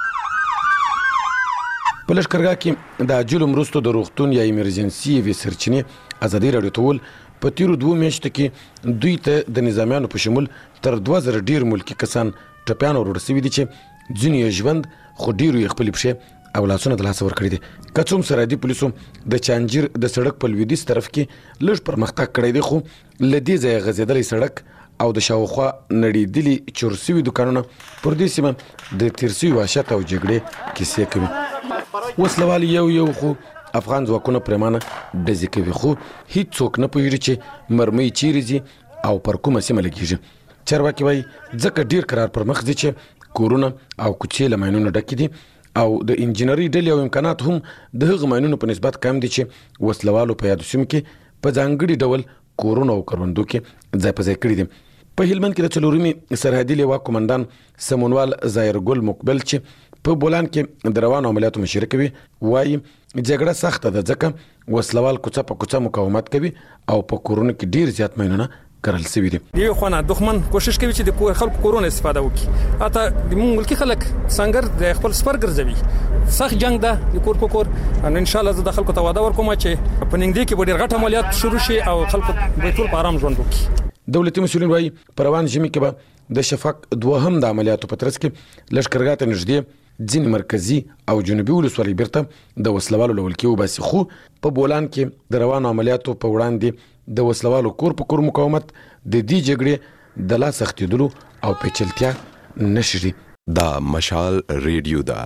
په لشکرګاه کې د اجل مرستو د روغتون یا ایمرجنسي وی سرچینې ازادي راډیو ټول په تیرو دوه میاشتو کې دوی ته د نظامیانو په شمول تر دوه زره ډیر ملکی کسان ټپیان ورسوي دي چې ځینې ژوند خو ډیرو یې خپل پښې او لاسونه د لاس ور کړی دي. کڅوم سرحدي پولیسو د چانجیر د سړک په لویدیځ طرف کې لږ پرمختګ کړی دی خو لدې ځای غزیدلې سړک او د شاوخوا نړیدلې چورسوي دکانونه پر دې سیمه د تیرسي وحشت او جګړې کیسې کوي. وسلوال یو یو خو افغان ځواکونه پرمانه ډزې کوي خو هیڅ څوک نه پوهیږي چې مرمۍ چیرې ځي او پر کومه سیمه لګیږي. چارواکي وایي ځکه ډیر قرار پر مخ دي چې کورونه او کوڅې له ماینونو ډکې دي او د انجنیری ډلې او امکانات هم د هغه ماینونو په نسبت کم دي چې وسلوالو په یادو سیمو کې په ځانګړي ډول کورونه او کروندو کې ځای په ځای کړي دي. په هلمند کې د څلورمې سرحدي لیوا کمانډان سمونوال ظاهر ګل مقبل چې په بولان کې د روانو عملیاتو مشري کوي وایي جګړه سخته ده ځکه وسلوال کوڅه په کوڅه مقاومت کوي او په کورونو کې ډیر زیات ماینونه کرل سوي دي. یو خونه دښمن کوشش کوي چې د خلکو کورونه استفاده وکړي. اته د ملکی خلک څنګه د خپل سپر ګرځوي. سخت جنگ ده د کور په کور ان ان شاء الله د خلکو ته وعده ورکوم چې په نږدې کې به ډیر غټ عملیات شروع شي او خلکو به ټول په آرام ژوند وکړي. دولتي مسؤلین وایي په روان ژمي کې به د شفق دوهم د عملیاتو په ترڅ کې لشکرګاه ته نږدې ځینې مرکزی او جنوبي ولسوالۍ بیرته د وسلوالو لولکې وباسي خو په بولان کې د روانو عملیاتو په وړاندې د وسلوالو کور په کور مقاومت د دې جګړې د لا سختېدلو او پیچلتیا نشي. دا مشال ریډیو دا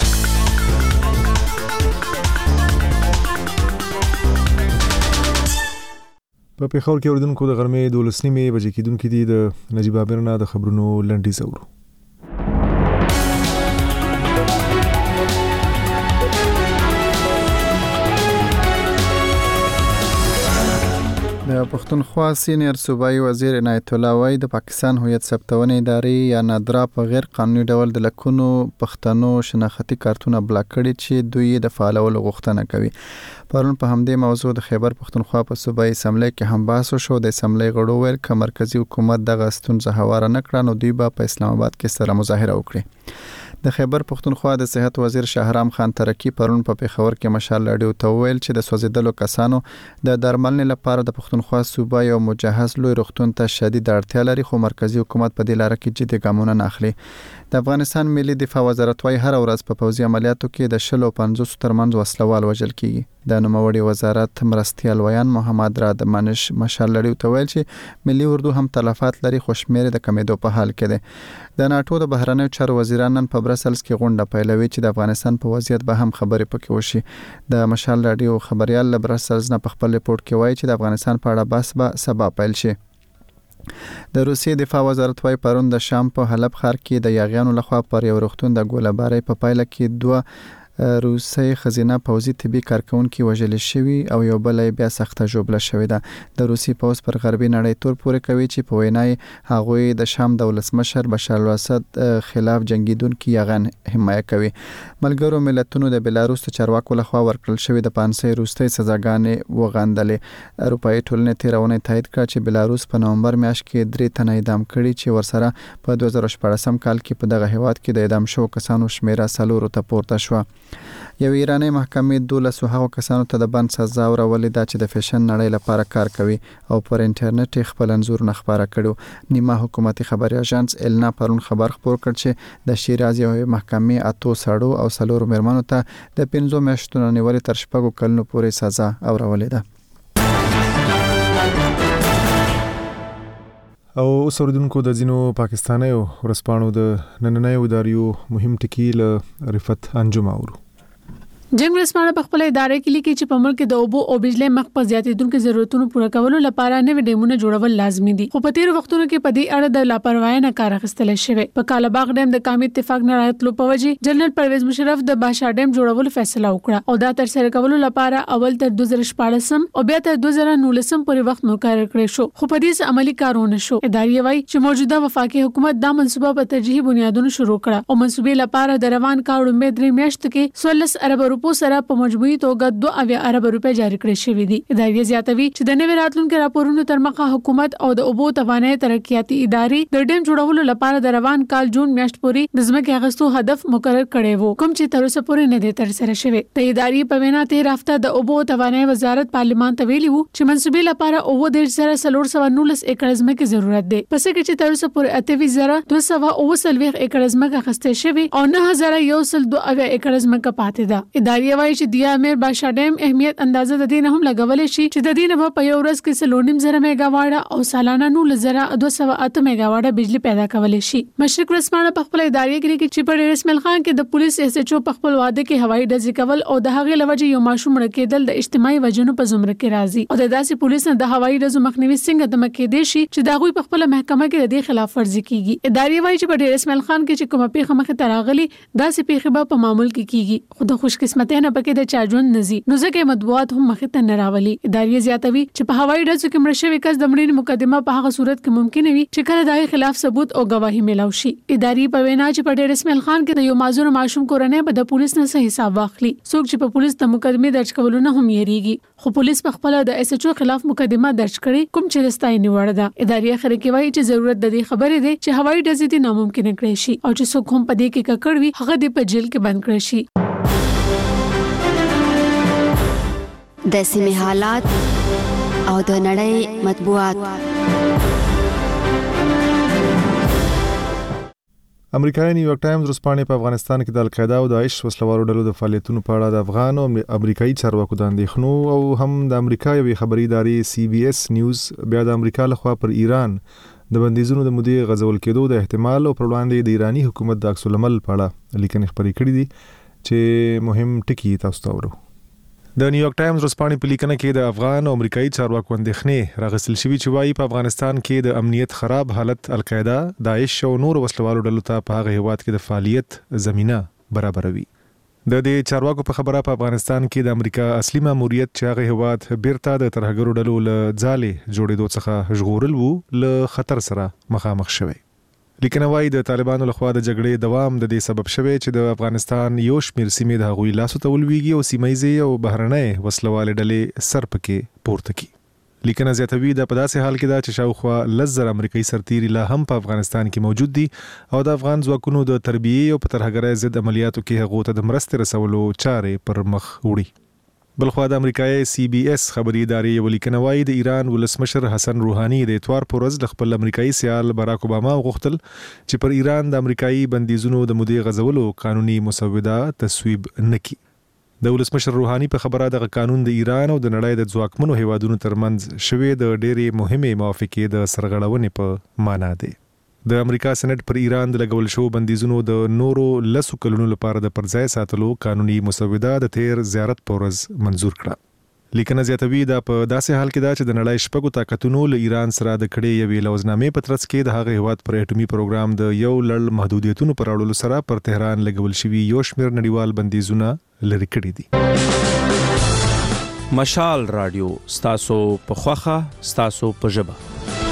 په پیښور کې اوردونکو د غرمې دولس نیمې بجې کېدونکې دي. د نجیب عامر نه د خبرونو لنډیز اورو. پښتونخوا سینیئر صوبایي وزیر عنایت الله وای د پاکستان هویت ثبتونې ادارې یا نادرا په غیر قانوني ډول د لکونو پښتنو شناختی کارتونه بلاک کړي چې دوی د فعالولو غوښتنه کوي. پرون په همدې موضوع د خیبر پښتونخوا په صوبایي اسمبلی کې هم بحث وشو. د اسمبلی غړو ویل چې مرکزی حکومت دغه ستونزه هواره نه کړه نو دوی به په اسلام آباد کې سره مظاهره وکړي. د خیبر پښتونخوا د صحت وزیر شهرام خان ترکی پرون په پیښور کې مشال لړیو ته ویل چې د سوځیدلو کسانو د درملنې لپاره د پښتونخوا صوبه یو مجهز لوی روغتون ته شدید اړتیا لري خو مرکزی حکومت په دې لار کې جدي ګامونه نه اخلي. د افغانستان ملي دفاع وزارت وايي هر ورځ په پوځي عملیاتو کې د شل او پنځوس ترمنځ وسلوال وژل کیږي. د نوموړي وزارت مرستیال ویان محمد راد منش مشال لړیو ته ویل چې ملي اردو هم تلفات لري خو شمېر د کمیدو په حال کې دی. د ناتو د بهرنیو چارو وزیران نن په برسلز کې غونډه پیلوي چې د افغانستان په وضعیت به هم خبرې پکې وشي. د مشال لړیو خبريال له برسلز نه په خپل ریپورت کې وایي چې د افغانستان په اړه بحث به سبا پیل شي. د روسیې دفاع وزارت وايي پرون د شام په حلب ښار کې د یاغیانو لخوا پر یو روغتون د ګوله‌بارۍ په پایله کې دوه روسي خزینه پوځي طبي کارکونکو وژل شوی او یو بل بیا سخته جوړه شوې ده. د روسي پوځ پر غربي نړۍ تور پورې کوي چې په وینای هغه د شام د ولسمشر بشار الاسد خلاف جنگیدونکو یغن حمایت کوي. ملګرو ملتونو د بلاروس چارواکو لخوا ورکړل شوی د پانسي روسي سزاګانې وغندلې. اروپאי ټولنې تیرونه تایید کړ چې بلاروس په نومبر میاشت کې درې تنه اعدام کړي چې ورسره په دوه زره شپږم کال کې په دغه هیواد کې د اعدام شو کسانو شمیره سلور ته پورته شو. یو ایرانی محکمې دولس هغو کسانو ته د بند سزا ورولې ده چې د فیشن نړۍ لپاره کار کوي او پر انټرنیټ خپل انزور نه خبره کړو. نیمه حکومتي خبري اژانس النا پرون خبر خپور کړ چې د شیراز یو محکمې اتو سړو او سلور مرمنو ته د پنځو میاشتو نیولې تر شپږو کلونو پورې سزا ورولې ده. او اوسوردونکو د ځینو پاکستانیو ورسپانو د نننۍ وداریو مهم ټکی له رفت انجم اورو. جنگ رسمانه په خپل ادارې کې لیکي چې په ملک کې د اوبو او بجلی مخ په زیاتېدونکو ضرورتونو پوره کولو لپاره نوې ډیمونه جوړول لازمي دي. خو په تیر وختونو کې په دې اړه د لاپروايي نه کار اخیستل شوی. په کالاباغ ډیم د کامي اتفاق نه راتلو په وجه جنرال پرویز مشرف د باشا ډیم جوړولو فیصله وکړه او دا تر سره کولو لپاره اول تر دوه زره شپږم او بیا تر دوه زره نولسم پورې وخت مقرر کړی شو. خو په دې عملی کارونه شو. ادارې وايي چې موجوده وفاقي حکومت دا منصوبه په ترجیحي بنیادونو شروع کړه او منصوبې لپاره د روان کال مې درې میاشتې کې څوارلس ارب روپو سره په مجموعي توګه دوه اویا ارب روپۍ جاری کړې شوې دي. ادارې زیاتوي چې د نوي راتلونکو راپورونو تر مخه حکومت او د اوبو توانایي ترقیاتي ادارې د ډیم جوړولو لپاره د روان کال جون میاشت پورې د ځمکې اخیستو هدف مقرر کړی وو کوم چې تر اوسه پورې نه دی تر سره شوی. د ادارې په وینا تیر هفته د اوبو توانایي وزارت پارلمان ته ویلي وو چې منصوبې لپاره اوو د سره څلور سوه نولس ایکړ ځمکې ضرورت دی. پس کې چې تر اوسه پورې اته زره دوه سوه اوه څلوېښت ایکړ ځمکه اخیستل شوی او نه هزار یو سل دوه اویا ایکړ ځمکه پاتې ده. ادارې وايي چې د امیر باشا ډیم اهمیت اندازه د دې نه هم لګولې شي چې د دې نه په یو ورځ کې سلونیم زره میگا واټ او سالانه نولس زره دوه سوه اته میگا واټ بجلی پیدا کولای شي. مشرق رسمانه په خپل ادارې کې چې په رسمل خان کې د پولیس ایس ایچ او په خپل واده کې هوایي ډزې کول او د هغې لوجه یو ماشوم رکېدل د اجتماعي وجنو په زمره کې راځي او د داسې پولیس نه د هوایي ډزو مخنیوي څنګه د مکه دي شي چې دا غوي په خپل محکمه کې د دې خلاف ورزي کیږي. ادارې وايي چې په رسمل خان کې چې کومه پیښه مخه تراغلي داسې پیښه به په معمول کې کیږي خو د خوش قسمتۍ نه پکې د چاجون نزي نو ځکه مطبوعات هم مخه ته نه راولي. ادارې زیاتوي چې په هوایي ډزو کې مړ شوی کس د مړینې مقدمه په هغه صورت کې ممکن وي چې کله دغه خلاف ثبوت او گواهی ملاوي شي. ادارې په وینا چې په رسمل خان کې د یو معذور ماشوم کورنۍ به د پولیس نه صحیح حساب واخلي څوک چې په پولیس د مقدمه درج کولو نه هم یریږي خو پولیس په خپل د ایس ایچ او خلاف مقدمه درج کړي کوم چې رستاینه وړ ده. ادارې اخر کې وایي چې ضرورت د دې خبرې ده چې هوایي ډزې دې ناممکن کړي شي او چې څوک هم په دې کې ککړ وي هغه دې په جیل کې بند کړي شي. د سیمې حالات او د نړۍ مطبوعات. امریکایي نیویارک ټایمز ورځپاڼې په افغانستان کې د القاعده او داعش وسلوالو ډلو د فعالیتونو په اړه د افغان او امریکایي چارواکو د اندېښنو او هم د امریکا یوې خبري ادارې سی بي اس نیوز بیا د امریکا لخوا پر ایران د بندیزونو د مودې غځول کېدو د احتمال او پر وړاندې د ایرانی حکومت د عکس العمل په اړه لیکنې خبرې کړې دي چې مهم ټکي تاسو ته ورو. د نیویارک ټایمز ورځپاڼې په لیکنه کې د افغان او امریکایي چارواکو اندېښنې راغستل شوي چې وايي په افغانستان کې د امنیت خراب حالت القاعده، داعش او نور وسلوالو ډلو ته په هغه هیواد کې د فعالیت زمينه برابروي. د دې چارواکو په خبره په افغانستان کې د امریکا اصلي ماموریت چې هغه هواد بیرته د ترهګرو ډلو له ځالې جوړېدو څخه ژغورل وو له خطر سره مخامخ شوی. لیکنه وايي د طالبانو لخوا د جګړې دوام د دې سبب شوی چې د افغانستان یو شمېر سیمې د هغوی لاسو ته ولويږي او سیمایي او بهرنۍ وسلوالې ډلې سر پکې پورته کړي. لیکنه زیاتوي د په داسې حال کې دا چې شاوخوا لس زره امریکایي سرتیري لا هم په افغانستان کې موجود دي او د افغان ځواکونو د تربیې او په ترهګرۍ ضد عملیاتو کې هغو ته د مرستې رسولو چارې پر مخ وړي. بلخوا د امریکایي سی بي اس خبري ادارې یو لیکنه وايي د ایران ولسمشر حسن روحاني د اتوار پر ورځ د خپل امریکایي سیال باراک اوباما غوښتل چې پر ایران د امریکایي بندیزونو د مودې غځولو قانوني مسوده تصویب نکړي. د ولسمشر روحاني په خبره د قانون د ایران او د نړۍ د ځواکمنو هیوادونو ترمنځ شوې د ډېرې مهمه موافقې د سرغړونې په معنا دی. د امریکا سېنات پر ایران د لګول شو بندیزونو د نورو لسو کلونو لپاره د پرځای ساتلو قانوني مسوده د تیر زیارت پر ورځ منزور کړه. لیکنه زیاتوي دا په داسې حال کې دا چې د نړۍ شپږو طاقتونو له ایران سره د کړې یوې لوزنامې په ترڅ کې د هغه هیواد پر اټومي پروګرام د یو لړ محدودیتونو پر اړولو سره پر تهران لګول شوی یو شمېر نړیوال بندیزونه لري کړي دي. مشال رادیو ستاسو په خوخه ستاسو په ژبه.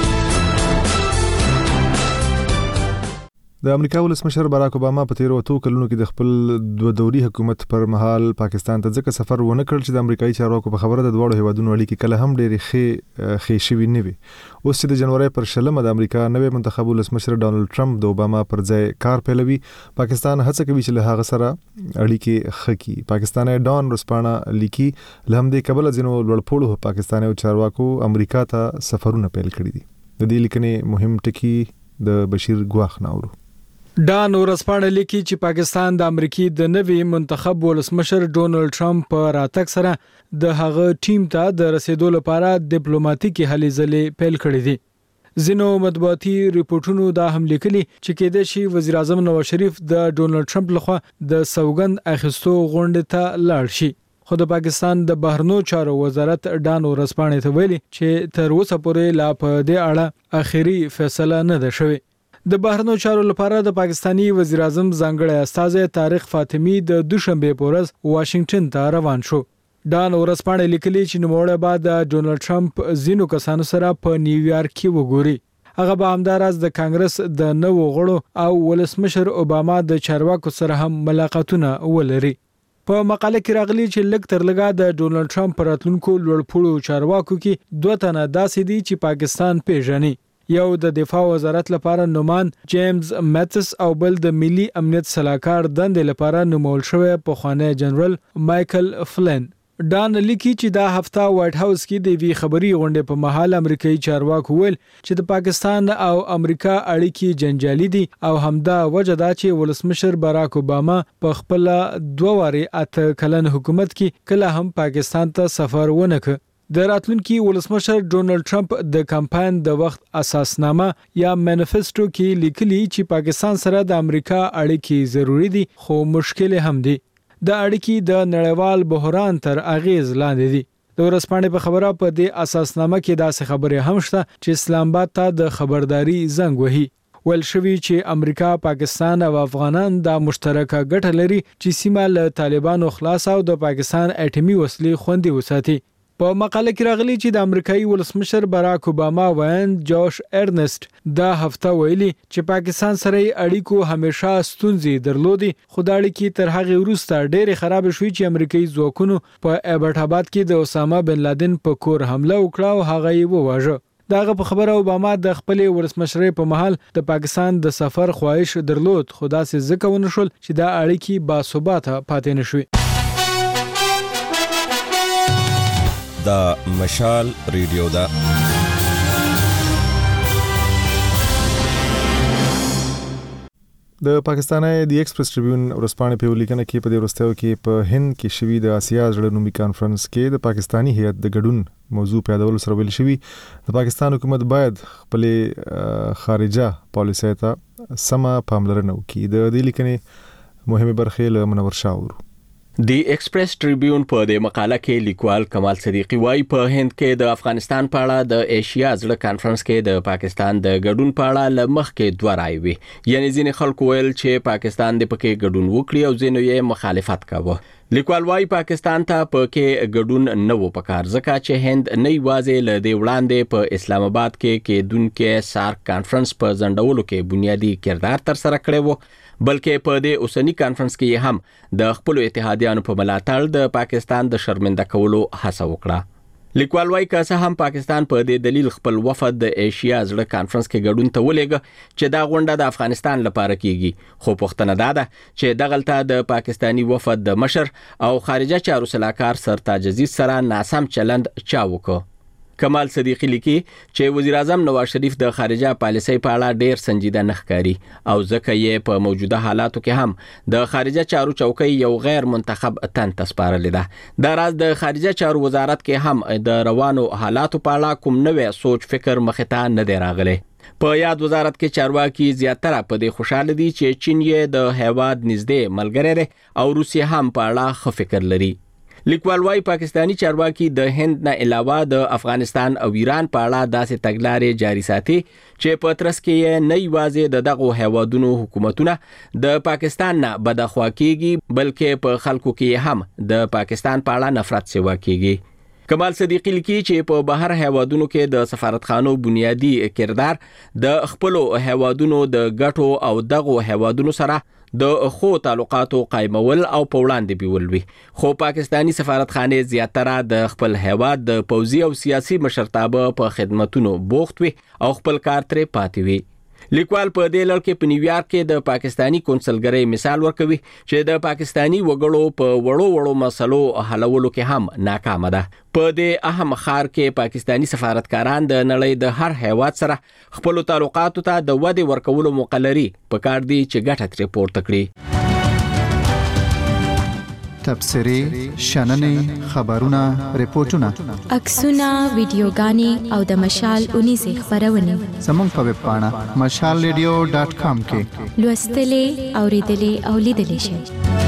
د امریکا ولسمشر باراک اوباما په تیرو اتو کلونو کې د خپل دوه دوري حکومت پر مهال پاکستان ته ځکه سفر ونه کړ چې د امریکایي چارواکو په خبره د دواړو هیوادونو اړیکې کله هم ډېرې ښې ښې شوي نه وي. اوس چې د جنوري پر شلمه د امریکا نوی منتخب ولسمشر ډانلډ ټرمپ د اوباما پر ځای کار پیلوي، پاکستان هڅه کوي چې له هغه سره اړیکې ښه کړي. پاکستاني ډان ورسپانه لیکي له همدې کبله ځینو لوړپوړو پاکستاني چارواکو امریکا ته سفرونه پیل کړي دي. د دې لیکنې مهم ټکی د بشیر ګواخ ناورو. ډان ورسپانه لیکي چې پاکستان د امریکای د نوي منتخب ولسمشر ډونالد ټرمپ په راتګ سره د هغه ټیم ته د رسیدو لپاره ډیپلوماټیکي هلې ځلې پیل کړې دي. ځینو مطبوعاتي ریپورتونو دا هم لیکلي چې کېدای شي وزیر اعظم نواز شریف د ډونالد ټرمپ لخوا د سوګند اخیستو غونډې ته لاړ شي. خو د پاکستان د بهرنیو چارو وزارت ډان ورسپانه ته ویلي چې تر اوسه پورې لا په دې اړه اخیری فیصله نه ده شوې. د بهرنیو چارو لپاره د پاکستانی وزیر اعظم ځانګړی استازی طارق فاطمی د دوشنبه په ورځ واشنگټن ته روان شو. ډان ورسپانه لیکلي چې نوموړی بعد د ډونالد ټرمپ زینو کسانو سره په نیویارک کې وګوري. هغه به همداراز د کانګرس د نوو غړو او ولسمشر اوباما د چارواکو سره هم ملاقاتونه ولري. په مقاله کې راغلي چې لږ تر لږه د ډونالد ټرمپ راتلونکو لوړپوړو چارواکو کې دوه تنه داسې دي چې پاکستان پیژني. یو د دفاع وزارت لپاره نومان جیمز میتس او بل د ملي امنیت سلاکار دندې لپاره نومول شوی پخوانی جنرال مایکل فلن. ډان لیکي چې دا هفته وایټ هاوس کې د وی خبري غونډې په محل امریکایي چارواکو ویل چې د پاکستان او امریکا اړیکې جنجالي دي او همدا وجه دا چې ولسمشر باراک اوباما په خپل دوه واري اته کلن حکومت کې کله هم پاکستان ته سفر ونه کړ. د راتلونکي ولسمشر ډونالد ټرمپ د کمپاین د وخت اساسنامه یا مانیفیسټو کې لیکلي چې پاکستان سره د امریکا اړیکې ضروری دي خو مشکل هم دي. د اړیکې د نړیوال بحران تر اغیز لاندې دي. د ورسپانې په خبره په دې اساسنامه کې داسې خبرې هم شته چې اسلام آباد ته د خبرداري زنګ وهي. ول شوی چې امریکا، پاکستان او افغانان د مشترکه ګټه لري چې سیمه له طالبانو خلاص او د پاکستان اټومي وسلې خوندي وساتي. په مقاله کې راغلي چې د امریکایي ولسمشر باراک اوباما وین جوش ارنست دا هفته ویلي چې پاکستان سره اړیکو همیشه ستونزې درلودي، خو دا اړیکې تر هغه وروسته ډېرې خراب شوې چې امریکایي ځواکونو په ایبټ آباد کې د اسامه بن لادن په کور حمله وکړه او هغه یې وواژه. داغه په خبره اوباما د خپل ولسمشرۍ په محل د پاکستان د سفر خواهش درلود، خو داسې ځکه ونه شول چې دا اړیکې باثباته پاتې نشوي. دا مشال ریډیو دا د پاکستاني دی ایکسپریس ټریبیون ورسپانه په لیکنه کې په دې ورستیو کې په هند کې شوی د آسیا ژړنومي کانفرنس کې د پاکستانی هیئت د ګډون موضوع په یادول سره ویل شوی د پاکستان حکومت باید خپل خارجه پالیسي ته سم پاملرنه وکړي. د دې لیکنې مهمه برخه له منور شاور. دی ایکسپریس ټریبیون په دې مقاله کې لیکوال کمال صدیقی وايي په هند کې د افغانستان په اړه د ایشیا زړه کانفرنس کې د پاکستان د ګډون په اړه لمخ کې دوه رائے وي، یعنی ځینې خلکو ویل چې پاکستان د پکې ګډون وکړي او ځینې یې مخالفت کاوه. لیکوال وايي پاکستان ته پکې ګډون نه و پکار ځکه چې هند نه یوازې له دې وړاندې په اسلام آباد کې کېدونکو سارک کانفرنس په ځنډولو کې بنیادی کردار تر سره کړی و، بلکې په دې اوسنی کانفرنس کې هم د خپل اتحادیانو په ملاتړ د پاکستان د شرمنده کولو هڅه وکړه. لیکوال وايي که څه هم پاکستان په دې دلیل خپل وفد د ایشیا زړه کانفرنس کې ګډون ته ولېږه چې دا غونډه د افغانستان لپاره کیږي، خو پوښتنه دا ده چې دغلته د پاکستانی وفد د مشر او خارجه چارو سلاکار سرتاج عزیز سره ناسم چلند چا وکړ. کمال صدیقی لیکي چې وزیر اعظم نواز شریف د خارجه پالیسۍ په اړه ډېر سنجیده نه ښکاري او ځکه یې په موجوده حالاتو کې هم د خارجه چارو چوکۍ یو غیر منتخب تن ته سپارلې ده. دا راز د خارجه چارو وزارت کې هم د روانو حالاتو په اړه کوم نوې سوچ فکر مخې ته نه دی راغلی. په یاد وزارت کې چارواکي زیاتره په دې خوشاله دي چې چین یې د هیواد نږدې ملګری دی او روسیه هم په اړه ښه فکر لري. لیکوال وايي پاکستانی چارواکي د هند نه علاوه د افغانستان او ایران په اړه داسې تګلارې جاري ساتي چې په ترڅ کې نه یوازې د دغو هیوادونو حکومتونه د پاکستان نه بدخوا کیږي بلکې په خلکو کې هم د پاکستان په اړه نفرت سیوا کیږي. کمال صدیقی لیکي چې په بهر هیوادونو کې د سفارتخانو بنیادی کردار د خپل هیوادونو د ګټو او دغو هیوادونو سره د خو تعلقاتو قائمول او په وړاندې بیول وي، خو پاکستانی سفارتخانه زیاتره د خپل هیواد د پوځي او سیاسي مشرتابه په خدماتونو بوخت وي او خپل کار ترې پاتې وي. لیکوال په دې لړ کې په نیویارک کې د پاکستانی کونسلګرۍ مثال ورکوي چې د پاکستانی وګړو په وړو وړو مسلو حلولو کې هم ناکامه ده. په دې اهم ښار کې پاکستانی سفارتکاران د نړۍ د هر هیواد سره خپل تعلقاتو ته د ودې ورکولو مقرري پکار دي چې ګټه ترې پورته کړي. تبصرې، شننې، خبرونه، ریپورتونه، عکسونه، ویډیوګانې او د مشال اونیزې خبرونه زموږ په ویب پاڼه مشال ریډیو ډاټ کام کې لوستلې، اوریدلې او لیدلې شئ.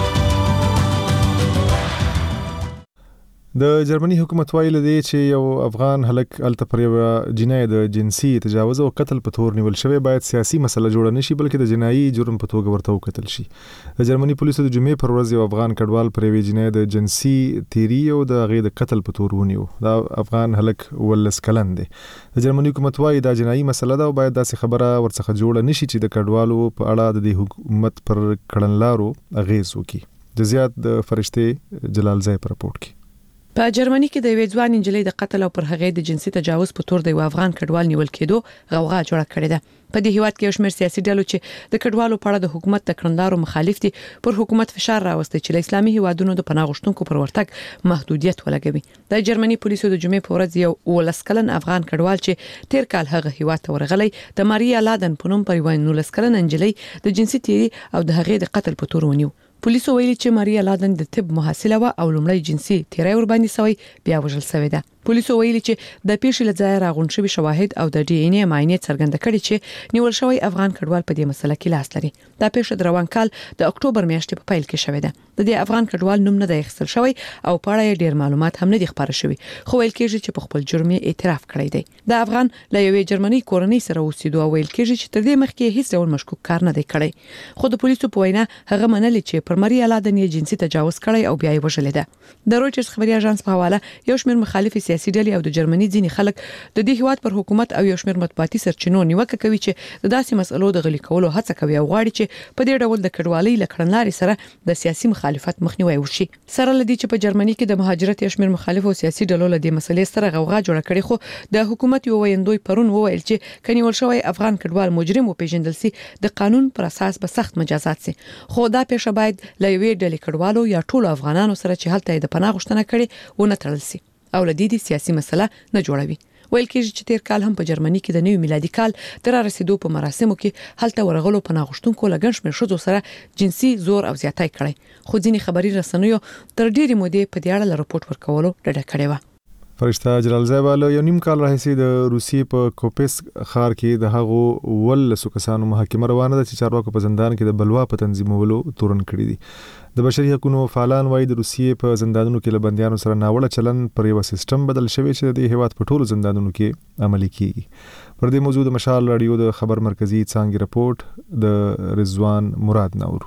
د جرمني حکومت ویل دی چې یو افغان هلک الته پر یو جنایي د جنسي تجاوز او قتل په تور نیول شوی باید سیاسي مسله جوړه نشي بلکې د جنایي جرم په توګه ورته وکتل شي. د جرمني پولیسو د جمعې پر ورځ یو افغان کډوال پر یو جنایي د جنسي تیری او د غي د قتل په تور ونیو. دا افغان هلک ولس کلن دی. د جرمني حکومت وايي دا جنایي مسله ده او باید داسې خبره ورڅخه جوړه نشي چې د کډوالو په اړه د حکومت پر کړنلارو اغیز وکړي. د زیات د فرشته جلال زای پر راپورټ کې په جرمني کې د یوې ځوان نجلۍ د قتل او پر هغې د جنسي تجاوز په تور د یو افغان کډوال نیول کېدو غوغا جوړه کړې ده. په دې هیواد کې یو شمېر سیاسي ډلو چې د کډوالو په اړه د حکومت د کړنلارو مخالف دي پر حکومت فشار راوستي چې د اسلامي هیوادونو د پناه غوښتونکو پر ورتګ محدودیت ولګوي. د جرمني پولیسو د جمعې په ورځ یو ولس کلن افغان کډوال چې تیر کال هغه هیواد ته ورغلی د ماریا لادن په نوم پر یو نولس کلن نجلۍ د جنسي تیری او د هغې د قتل په تور ونیو. پولیسو ویلي چې ماریا لادن د طب محصله و او لومړی جنسي تیری ور باندې سوی بیا وژل شوې ده. پولیسو ویلي چې د پیښې له ځایه راغونډ شوي شواهد او د ډي ان اي معاینې څرګنده کړي چې نیول شوی افغان کډوال په دې مسله کې لاس لري. دا پیښه د روان کال د اکتوبر میاشتې په پیل کې شوې ده. د دې افغان کډوال نوم نه دی اخیستل شوی او په اړه ډیر معلومات هم نه دي خبره شوی، خو ویل کېږي چې په خپل جرم یې اعتراف کړی دی. د افغان له یوې جرمني کورنۍ سره اوسېدو او ویل کېږي چې تر دې مخکې هیڅ ډول مشکوک کار نه دی کړی، خو د پولیسو په وینا هغه منلي چې پر ماریا لادن یې جنسي تجاوز کړی او بیا یې وژلې ده. د رويټرز خبري اژانس په حواله یو شمېر مخالف سیاسي ډلې او د جرمني ځینې خلک د دې هیواد پر حکومت او یو شمېر مطبوعاتي سرچینو نیوکه کوي چې د داسې مسلو د غلي کولو هڅه کوي او غواړي چې په دې ډول د کډوالۍ لکړنلارې سره د سیاسي مخالفت مخنیوي وشي. سره لدی چې په جرمني کې د مهاجرت یو شمېر مخالف او سیاسي ډلو له دې مسلې سره غوغا جوړه کړې، خو د حکومت یو ویندوی پرون وویل چې کنيول شوی افغان کډوال مجرم او پیژندل سي د قانون پر اساس به سخت مجازات سي، خو دا پیښه باید له یوې ډلې کډوالو یا ټولو افغانانو سره چې هلته د پناه غوښتنه کړي ونه تړل سي او لدی دي سیاسي مسله نه جوړوي. ویل کېږي چې تیر کال هم په جرمني کې د نوي میلادي کال تر رسیدو په مراسمو کې هلته ورغلو پناه غوښتونکو لګن شمېر ښځو سره جنسي زور او زیاتی کړی، خو ځینې خبري رسنیو تر ډېرې مودې په دې اړه راپورټ ورکولو ډډه کړې و. فرشتہ جلال زیبا له یو نیم کال راهیسې د روسیې په کوپسک ښار کې د هغو ولسو کسانو محاکمه روانه ده چې چارواکو په زندان کې د بلوا په تنظیمولو تورن کړي دي د بشري حقوقو فعالان وایي د روسیې په زندانونو کې له بندیانو سره ناوړه چلن پر یو سیستم بدل شوی چې د هیواد په ټولو زندانونو کې عملي کیږي. پر دې موضوع د مشال رادیو د خبر مرکزی څانګې رپورت د رضوان مراد نورو.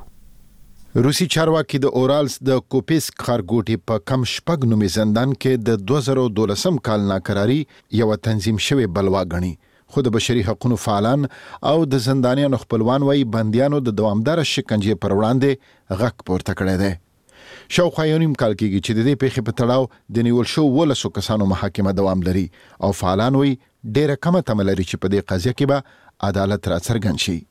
روسي چارواکي د اورالس د کوپسک ښارګوټي په کم شپږ نومي زندان کې د دوه زره دولسم کال ناکراری یو تنظیم شوی بلوا غني. خو د بشري حقوقو فعالان او د زندانیانو خپلوان وایي بندیانو د دوامدار شکنجې پر وړاندې غږ پورته کړی دی. شاوخوا یو نیم کال کېږي چې د دې پیښې په تړاو د نیول شو ولسو کسانو محاکمه دوام لري او فعالان وایي ډېره کمه تمه لري چې په دې قضیه کې به عدالت راڅرګند شي.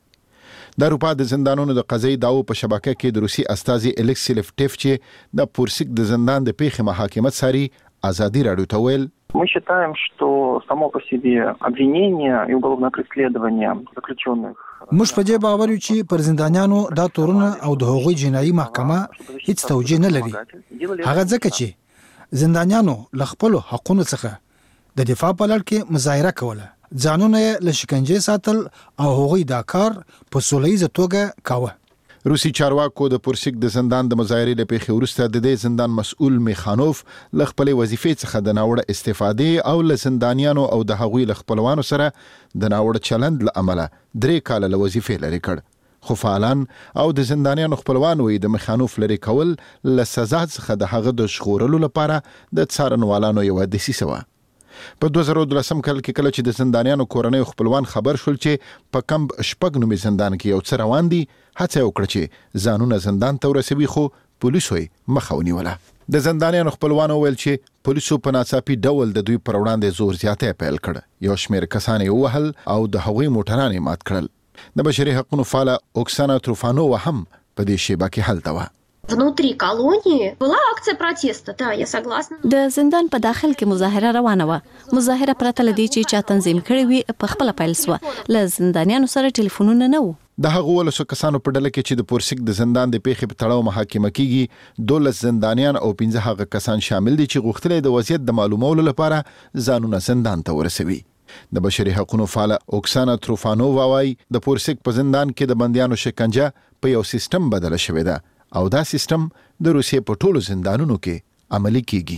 د اروپا د زندانونو د قضیې داو په شبکه کې د روسي استازي الکسی لیفتیف چې د پورسک د زندان د پیښې محاکمه ساري ازادي راډیو ته ویل Мы считаем, что само по себе обвинение и уголовное преследование заключенных موږ په دې باور یو چې پر زندانیانو دا تورونه او د هغوی جنایي محکمه هیڅ توجیه نه لري. هغه ځکه چې زندانیانو له خپل حقوقو څخه د دفاع په لړ کې مظاهره کوله، ځانونه له شکنجې ساتل او هغوی دا کار په سولیزه توګه کاوه. روسي چارواکو د پورسک د زندان د مظاهرې له پیښې وروسته د دې زندان مسؤل میخانوف له خپلې وظیفې څخه د ناوړه استفادې او له زندانیانو او د هغوی له خپلوانو سره د ناوړه چلند له امله درې کاله له وظیفې لرې کړ. خو فعالان او د زندانیانو خپلوان وایي د میخانوف لرې کول له سزا څخه د هغه د ژغورلو لپاره د څارنوالانو یوه دسیسه وه. په دوه زره دولسم کال کې کله چې د زندانیانو کورنۍ خپلوان خبر شول چې په کم شپږ نومي زندان کې یو څه روان دي، هڅه یې وکړه چې ځانونه زندان ته ورسوي، خو پولیسو یې مخه ونیوله. د زندانیانو خپلوانو ویل چې پولیسو په ناڅاپي ډول د دوی پر وړاندې زور زیاتی پیل کړ. یو شمېر کسان یې ووهل او د هغوی موټران یې مات کړل. د بشري حقوقو فعاله اوکسانا تروفانووا هم په دې شیبه کې هلته وه. Внутри колонии была акция протеста, да, я согласна. د زندان په داخل کې مظاهره روانه وه. مظاهره پرته لدی چې چا تنظیم کړی وي په خپل پیل سو. له زندانیانو سره ټلیفونونه نه وو. د هغو ولسو کسانو په ډله کې چې د پورسک د زندان د پیښې په تړاو محاکمه کیږي دولس زندانیان او پنځه هغه کسان شامل دي چې غوښتل د وضعیت د معلومولو لپاره ځانونه زندان ته ورسوي. د بشري حقوقو فعال اوکسانا تروفانووا وايي د پورسک په زندان کې د بندیانو شکنجه په یو سیستم بدل شوی ده او دا سیستم د روسیې په ټولو زندانونو کې عملي کیږي.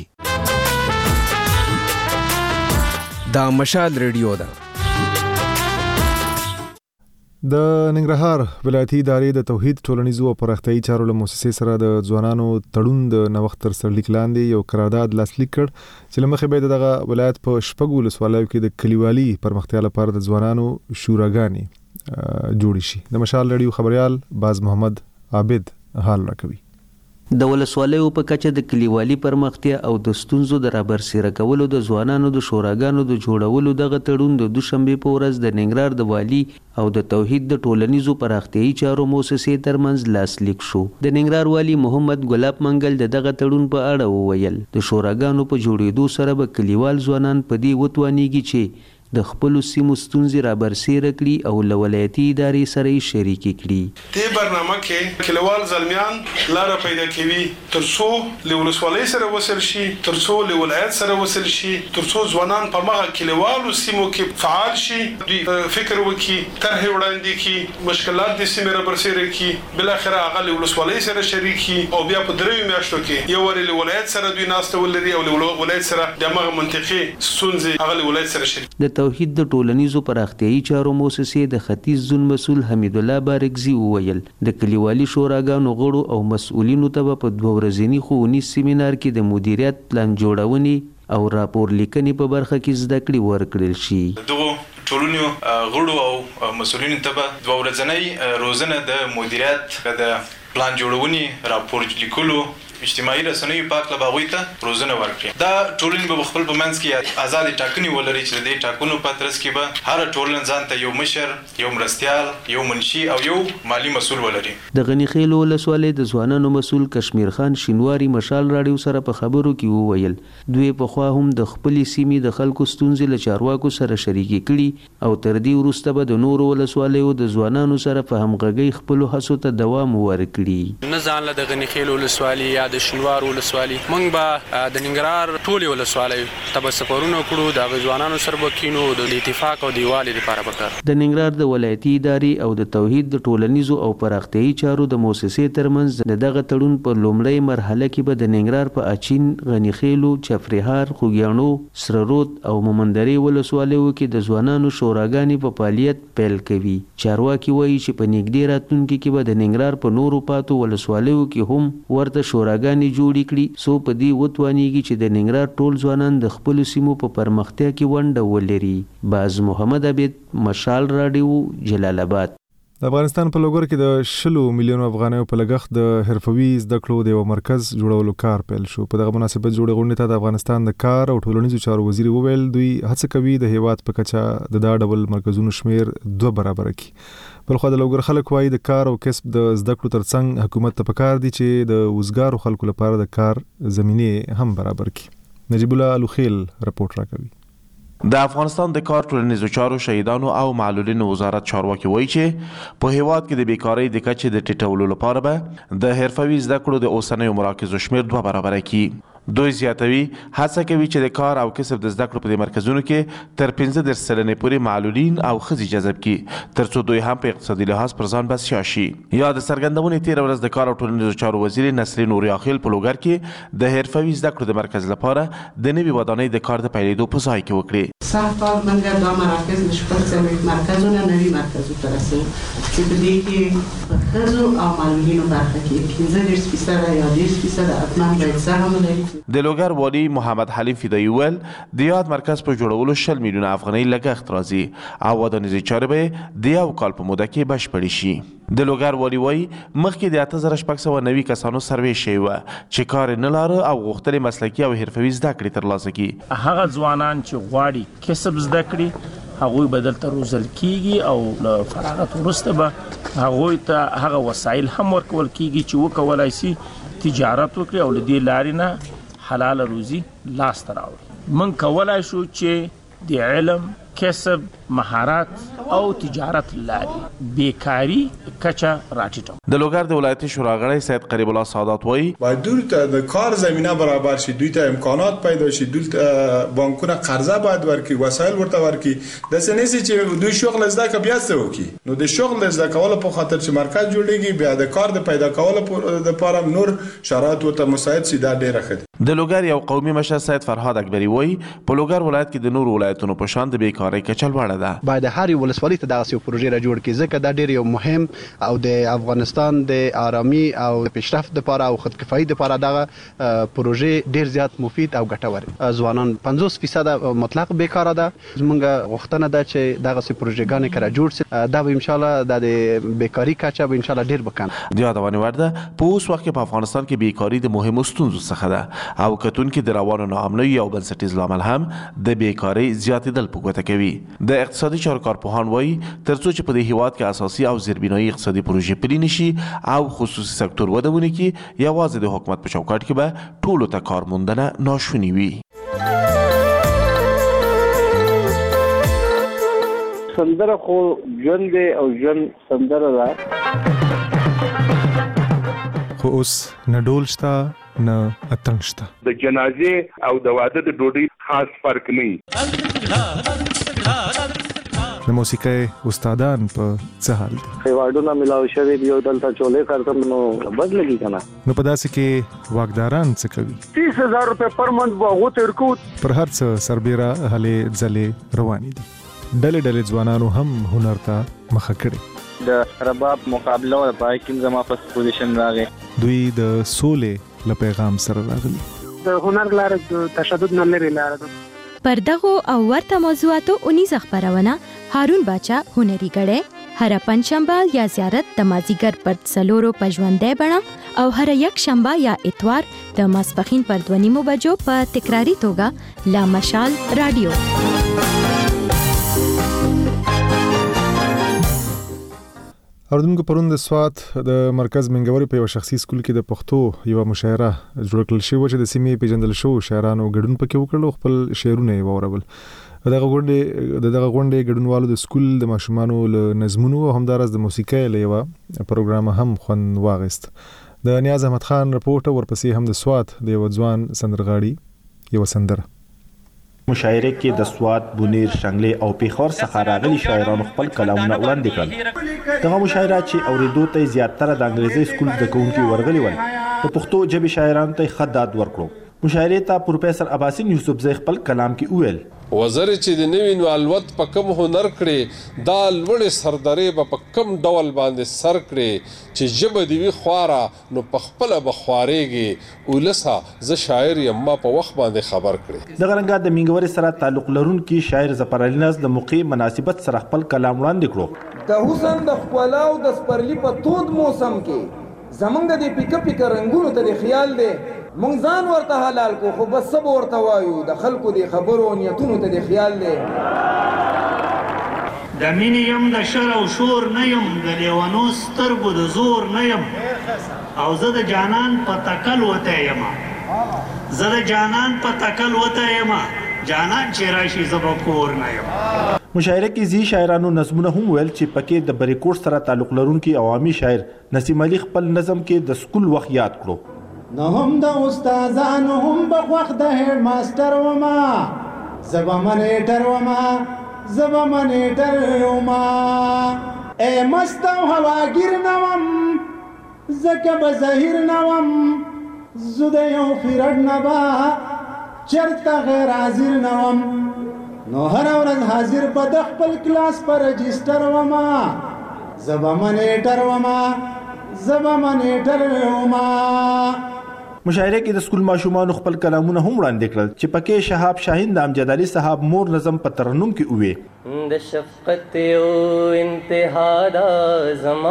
دا مشال ریډیو ده. د ننګرهار ولایتي ادارې د توحید ټولنیزو او پراختیایي چارو له مؤسسې سره د ځوانانو تړون د نوښت تر سرلیک لاندې یو قرارداد لاسلیک کړ چې له مخې به دغه ولایت په شپږو ولسوالیو کې د کلیوالي پرمختیا لپاره د ځوانانو شوراګانې جوړې شي. د مشال ریډیو خبريال باز محمد عابد حال راکوي. د ولسوالیو په کچه د کلیوالي پرمختیا او د ستونزو د رابرسیره کولو د ځوانانو د شوراګانو د جوړولو دغه تړون د دوشنبه په ورځ د ننګرهار د والی او د توحید د ټولنیزو پراختیایي چارو مؤسسې ترمنځ لاسلیک شو. د ننګرهار والی محمد ګلاب منګل د دغه تړون په اړه وویل د شوراګانو په جوړېدو سره به کلیوال ځوانان په دې وتوانیږي چې د خپل سیمو ستونزې را برسېره کړي او له ولایتي ادارې سره یې شریکې کړي. دې برنامه کې کلیوال زلمیان لاره پیدا کوي تر څو له ولسوالۍ سره وصل شي، تر څو له ولایت سره وصل شي، تر څو ځوانان په مغه کلیوالو سیمو کې فعال شي، دوی فکر وکړي، طرحې وړاندې کړي، مشکلات د سیمې را برسېره کړي، بل اخر هغه له ولسوالۍ سره شریکي او بیا په دریو میاشتو کې یو ور له ولایت سره دوی ناسته ولري او له ولایت سره د مغه منطقي ستونزې هغه له ولایت سره شریک. توحید د ټولنیزو پراختیایي چارو مؤسسې د ختیځ زون مسؤل حمید الله بارکزي وویل د کلیوالي شوراګانو غړو او مسؤلینو ته په دوه ورځني ښوونیز سیمینار کې د مدیریت پلان جوړونې او راپور لیکنې په برخه کې زده کړې ورکړل شي. دغه ټولنیو غړو او مسؤلینو ته په دوه ورځنۍ روزنه د مدیریت د پلان جوړونې راپور لیکلو اجتماعي رسنیو پاک له باغوي ته روزنه ورکړي. دا ټولنې به خپل په منځ کې آزاد ټاکنې ولري چې د ټاکنو په ترڅ کې به هر ټولنه ځان ته یو مشر، یو مرستيال، یو منشي او یو مالی مسؤل ولري. د غنی خیل ولسوالۍ د ځوانانو مسؤل کشمیر خان شینواری مشال راډیو سره په خبرو کې وویل دوی په خوا هم د خپلې سیمې د خلکو ستونزې له چارواکو سره شریکې کړي او تر دې وروسته به د نورو ولسوالیو د ځوانانو سره په همغږۍ خپل هڅو ته دوام ورکړي. کړي. نه ځان له غنی خیل ولسوالي یا د شنوار ولسوالي مونږ به د ننګرهار ټولي ولسوالي تب سفرونه کړو د غزوانانو سره بکینو د اتفاق او دیوالي لپاره وکړ. د ننګرهار د ولایتي ادارې او د توحید د ټولنیزو او پراختیايي چارو د مؤسسې ترمنځ دغه تړون په لومړی مرحله کې به د ننګرهار په اچین، غنی خیلو، چفریهار، خوګیاڼو، سررود او مومندرې ولسوالیو کې د ځوانانو شوراګانې په فعالیت پیل کوي. چارواکي وایي چې په نږدې راتلونکي کې به د ننګرهار په نورو پاتو ولسوالیو کې هم ورته شوراګانې جوړې کړي څو په دې وتوانیږي چې د ننګرهار ټول ځوانان د خپلو سیمو په پرمختیا کې ونډه ولري. باز محمد عبید، مشال راډیو، جلال آباد. د افغانستان په لوګر کې د شلو میلیونو افغانیو په لګښت د حرفوي زده کړو د یو مرکز جوړولو کار پیل شو. په دغه مناسبت جوړې غونډې ته د افغانستان د کار او ټولنیزو چارو وزیر وویل دوی هڅه کوي د هیواد په کچه د دا ډول مرکزونو شمیر دوه برابر کړي. بلخو د لوګر خلک وایي د کار او کسب د زده کړو ترڅنګ حکومت ته پکار دي چې د وزګارو خلکو لپاره د کار زمینه هم برابر کړي. نجیب الله الوخیل رپورټ راکوي. د افغانستان د کار ټولنیزو چارو شهیدانو او معلولینو وزارت چارواکي وایي چې په هیواد کې د بیکارۍ د کچې د ټیټولو لپاره به د حرفوي زده کړو د اوسنیو مراکزو شمیر دوه برابره کړي. دوی زیاتوي هڅه کوي چې د کار او کسب د زده کړو په دې مرکزونو کې تر پنځه دېرش سلنې پورې معلولین او ښځې جذب کړي ترڅو دوی هم په اقتصادي لحاظ پر ځان بسیا شي. یا د څرګندونې تېره ورځ د کار او ټولنیزو چارو وزیر نسرین نوریاخیل په لوګر کې د حرفوي زده کړو د مرکز لپاره د نوې ودانۍ د کار د پیلېدو په ځای کې وکړي. سخت‌کار منګه دا مراکز نشپل څلوېښت مرکزونه نوي مرکزو ته رسوي چې په دې کې په ښځو او معلولینو برخه کې پنځه دېرش فیصده یا دېرش فیصده حتما باید سهم ولري. د لوګر والي محمد حلیم فدایي ویل د یاد مرکز په جوړولو شل میلیونه افغانۍ لګښت راځي او ودانیزې چارې به د یو کال په موده کې بشپړې شي. د لوګر والي وایي مخکې د اته زره شپږ سوه نوي کسانو سروې شوې وه چې کار یې نه لاره او غوښتل یې مسلکي او حرفوي زده کړې ترلاسه کړي. هغه ځوانان چې غواړي کسب زده کړي هغوی به دلته روزل کیږي او له فراغت وروسته به هغوی ته هغه وسایل هم ورکول کیږي چې وکولای شي تجارت وکړي او له دې لارې نه حلال روزي لاس ته راوړي. من کولای شو چې د علم، کسب، مهارت او تجارت لارې بیکاری کچه راټیټو. د لوګر د ولایتي شورا غړی سید قریب الله سادات وایي باید دوی ته د کار زمینه برابر شي، دوی ته امکانات پیدا شي، دوی ته بانکونه قرضه باید ورکړي، وسایل ورته ورکړي. داسې نه شي چې دوی شغل زده کړي بیا څه وکړي. نو د شغل زده کولو په خاطر چې مرکز جوړیږي بیا د کار د پیدا کولو لپاره نور شرایط ورته مساعد شي. دا ډیره ښه ده. د لوګر یو قومي مشر سید فرهاد اکبری وایي په لوګر ولایت کې د نورو ولایتونو په شان د بیکارۍ کچه لوړه ده. باید هر یو ولسوالۍ ته دغسې یو پروژې را جوړ کړي ځکه دا ډېر یو مهم او د افغانستان د آرامي او پیشرفت لپاره او خودکفایي لپاره دغه پروژې ډېر زیات مفید او ګټور. ځوانان پنځوس فیصده مطلق بیکاره ده. زموږ غوښتنه ده چې دغسې پروژېګانې که را جوړ شي دا به انشاءالله د بیکاري کچه به انشاءالله ډېر بکم. د یادونې وړ ده په اوس وخت کې په افغانستان کې بیکاري د مهمو ستونزو څخه ده او کتونکي د روانو ناامنۍ یو بنسټیز لامل هم د بیکارۍ زیاتېدل په ګوته کوي. د اقتصادي چارو کارپوهان وایي ترڅو چې په دې هیواد کې اساسي او زیربنایي اقتصادي پروژې پلي نشي او خصوصي سکتور وده ونه کړي یوازې د حکومت په چوکاټ کې به ټولو ته کار موندنه ناشونې وي. سندره خو ژوند دی او ژوند سندره ده. خو اوس نه ډول شته نه اتڼ شته. د جنازې او د واده د ډوډۍ خاص فرق نه وي. د موسیقۍ استادان په څه حال دي؟ ایوارډونه ملاو شوي دي او دلته چولې کارتم نو بد لګي که نه. نو په داسې کې واکداران څه کوي؟ تیس هزار روپۍ پر منت به هغو ته ورکوو. پر هر څه سربیره هلې ځلې روانې دي. ډلې ډلې ځوانانو هم هنر ته مخه کړې. د رباب مقابله لپاره کوم زما په پوزیشن راغی. دوی د سولې له پیغام سره راغلي. د هنر لاره د تشدد نه لري لاره ده. پر دغو او ورته موضوعاتو اونیزه خپرونه هارون باچا هنري غړی هر پنځشنبه یا زیارت د مازیګر پر څلورو په ژوندۍ بڼه او هر یک شنبه یا اتوار د ماسپښین پر دوه نیمو بجو په تکراری توګه لا مشال رادیو. اوردونکو پرون د سوات د مرکز منګوري په یو شخصي سکول کې د پښتو یو مشاعره جوړ کړل شوې چې د سیمې پیژندل شو شاعرانو ګډون پکې وکړل خپل شعرونه یې واورول. دغه غونډې د دغه غونډې ګډونوالو د سکول د ماشومانو له نظمونو او همدارس د موسیقۍ له یو پروګرام هم خوند واغست. د نیاز احمد خان رپورټ ورپسې هم د سوات د یو ځوان سندرغاړي یو سندره مشاعره کې د سوات، بونیر، شنګلې او پیښور څخه راغلي شاعرانو خپل کلامونه وړاندې کړل. دغه مشاعره چې اوریدو ته زیاتره د انګریزي سکول د کوونکو ورغلي ول په پښتو ژبې شاعرانو ته خدات ورکړو. مشاعره ته پروفیسور عباسین یوسفزئی خپل کلام کې وویل وزر چې د نوی نوالوت په کم هنر کړي دا لوړې سردرې به په کم ډول باندې سر کړي چې ژبه دې وي خواره نو په خپله به خوارېږي ولسه زه شاعر یم ما په وخت باندې خبر کړي. دغه رنګه د منګوري سره تعلق لرونکي شاعر ظفر علي ناز د موقع مناسبت سره خپل کلام وړاندې کړو. د حسن د ښکلا او د سپرلي په تود موسم کې زمونږ د پیکه پیکه رنګونو ته د خیال دی مونږ ځان ورته حلال کو خو بس سب ورته وایو د خلکو د خبرو نیتونو ته د خیال دی. د مینې یم د شر او شور نه یم د لیونو سترګو د زور نه یم او زه د جانان په تکل وته یم زه د جانان په تکل وته یم جانان چې راشي زه به کور نه یم. مشاعره کې زی شاعرانو نظمونه هم ویل چې پکې د بریکوټ سره تعلق لرونکي عوامي شاعر نسیم علي خپل نظم کې د سکول وخت یاد کړو. نه هم د استادانو هم په وخت د هډ ماستر وما زبا منیټر وما زبا منیټر وما اے مست او هواګیر نوم زکه به ظاهر نوم زده یو فرډ نبا چرته غیر حاضر نوم نو هر ورځ حاضر په د خپل کلاس پر رجستر وما زبا منیټر وما زبا منیټر وما. مشاعره کې د سکول ماشومان خپل کلامونه هم وړاندې کړل چې پکې شهاب شاهین د امجد علي صاحب مور نظم په ترنم کې وې د شفقت او انتها دا زما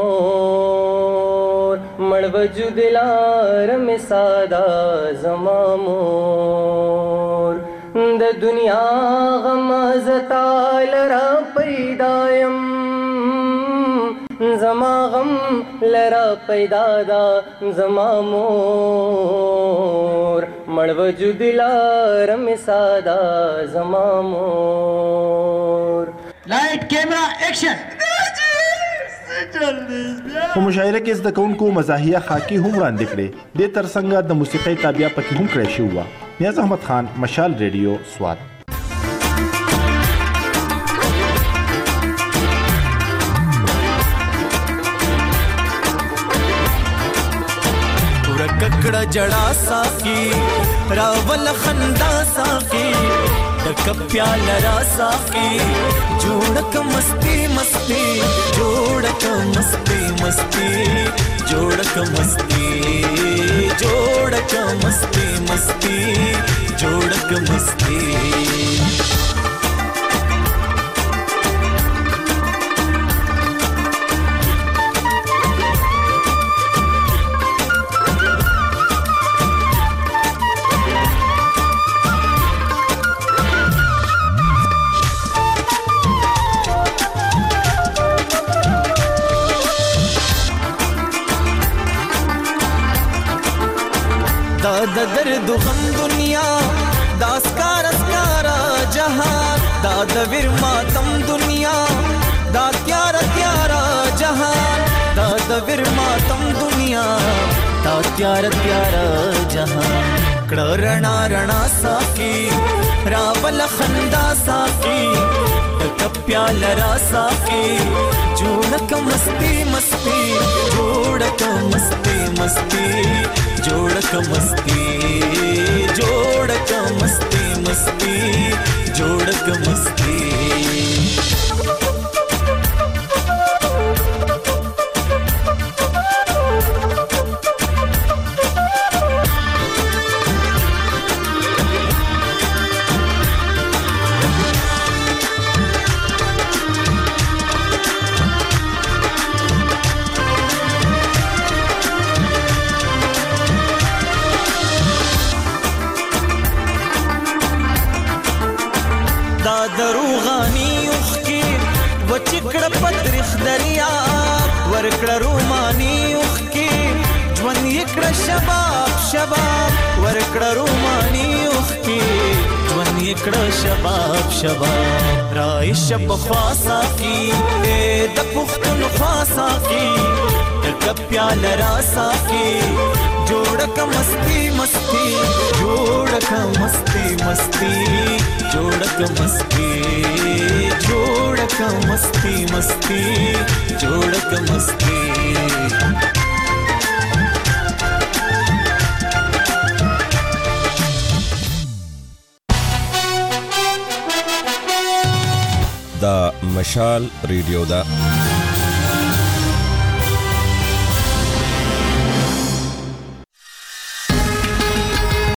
مور مړ وجود لار می ساده زما مور د دنیا غم زتا لرا پیدایم زما غم لرا پیدا دا زما مور مړ وجود لار می ساده زما مور. لایټ کیمرا ایکشن. په مشاعره کې زده کوونکو مزاحیه خاکی هم وړاندې کړې. دې ترڅنګ د موسیقۍ تابع پکې هم کړی شوی و. نیاز احمد خان، مشال ریډیو، سوات. ککڑا جڑا ساکی راول خندا ساکی ڈک پیال را ساکی جوڑک مستی مستی جوڑک مستی مستی جوڑک مستی جوڑک مستی مستی جوڑک مستی. دا درد غم دنیا دا اسکار اسکارا جہان دا دویر ماتم دنیا دا تیارا تیارا جہان دا دویر ماتم دنیا دا تیارا تیارا جہان کڑا رنا رنا ساکی راول خندا ساکی ڈک پیال را ساکی جوڑک مستی مستی جوڑک مستی مستی جوڑک مستی جوڑک مستی مستی جوڑک مستی. دروغانی اوخ کی و چکڑ پترخ دریا ورکړه رومانی اوخ کې ژوند یې کړه شباب شباب ورکړه رومانی اوخ کې ژوند یې کړه شباب شباب رایشه پخوا ساقي د پښتونخوا ساقي ډکه پیاله را ساقي جوړه که مستی مستی جوړه که مستی مستی جوړه که مستی جوړه که مستی مستی جوړه که مستی دا مشال ریډیو ده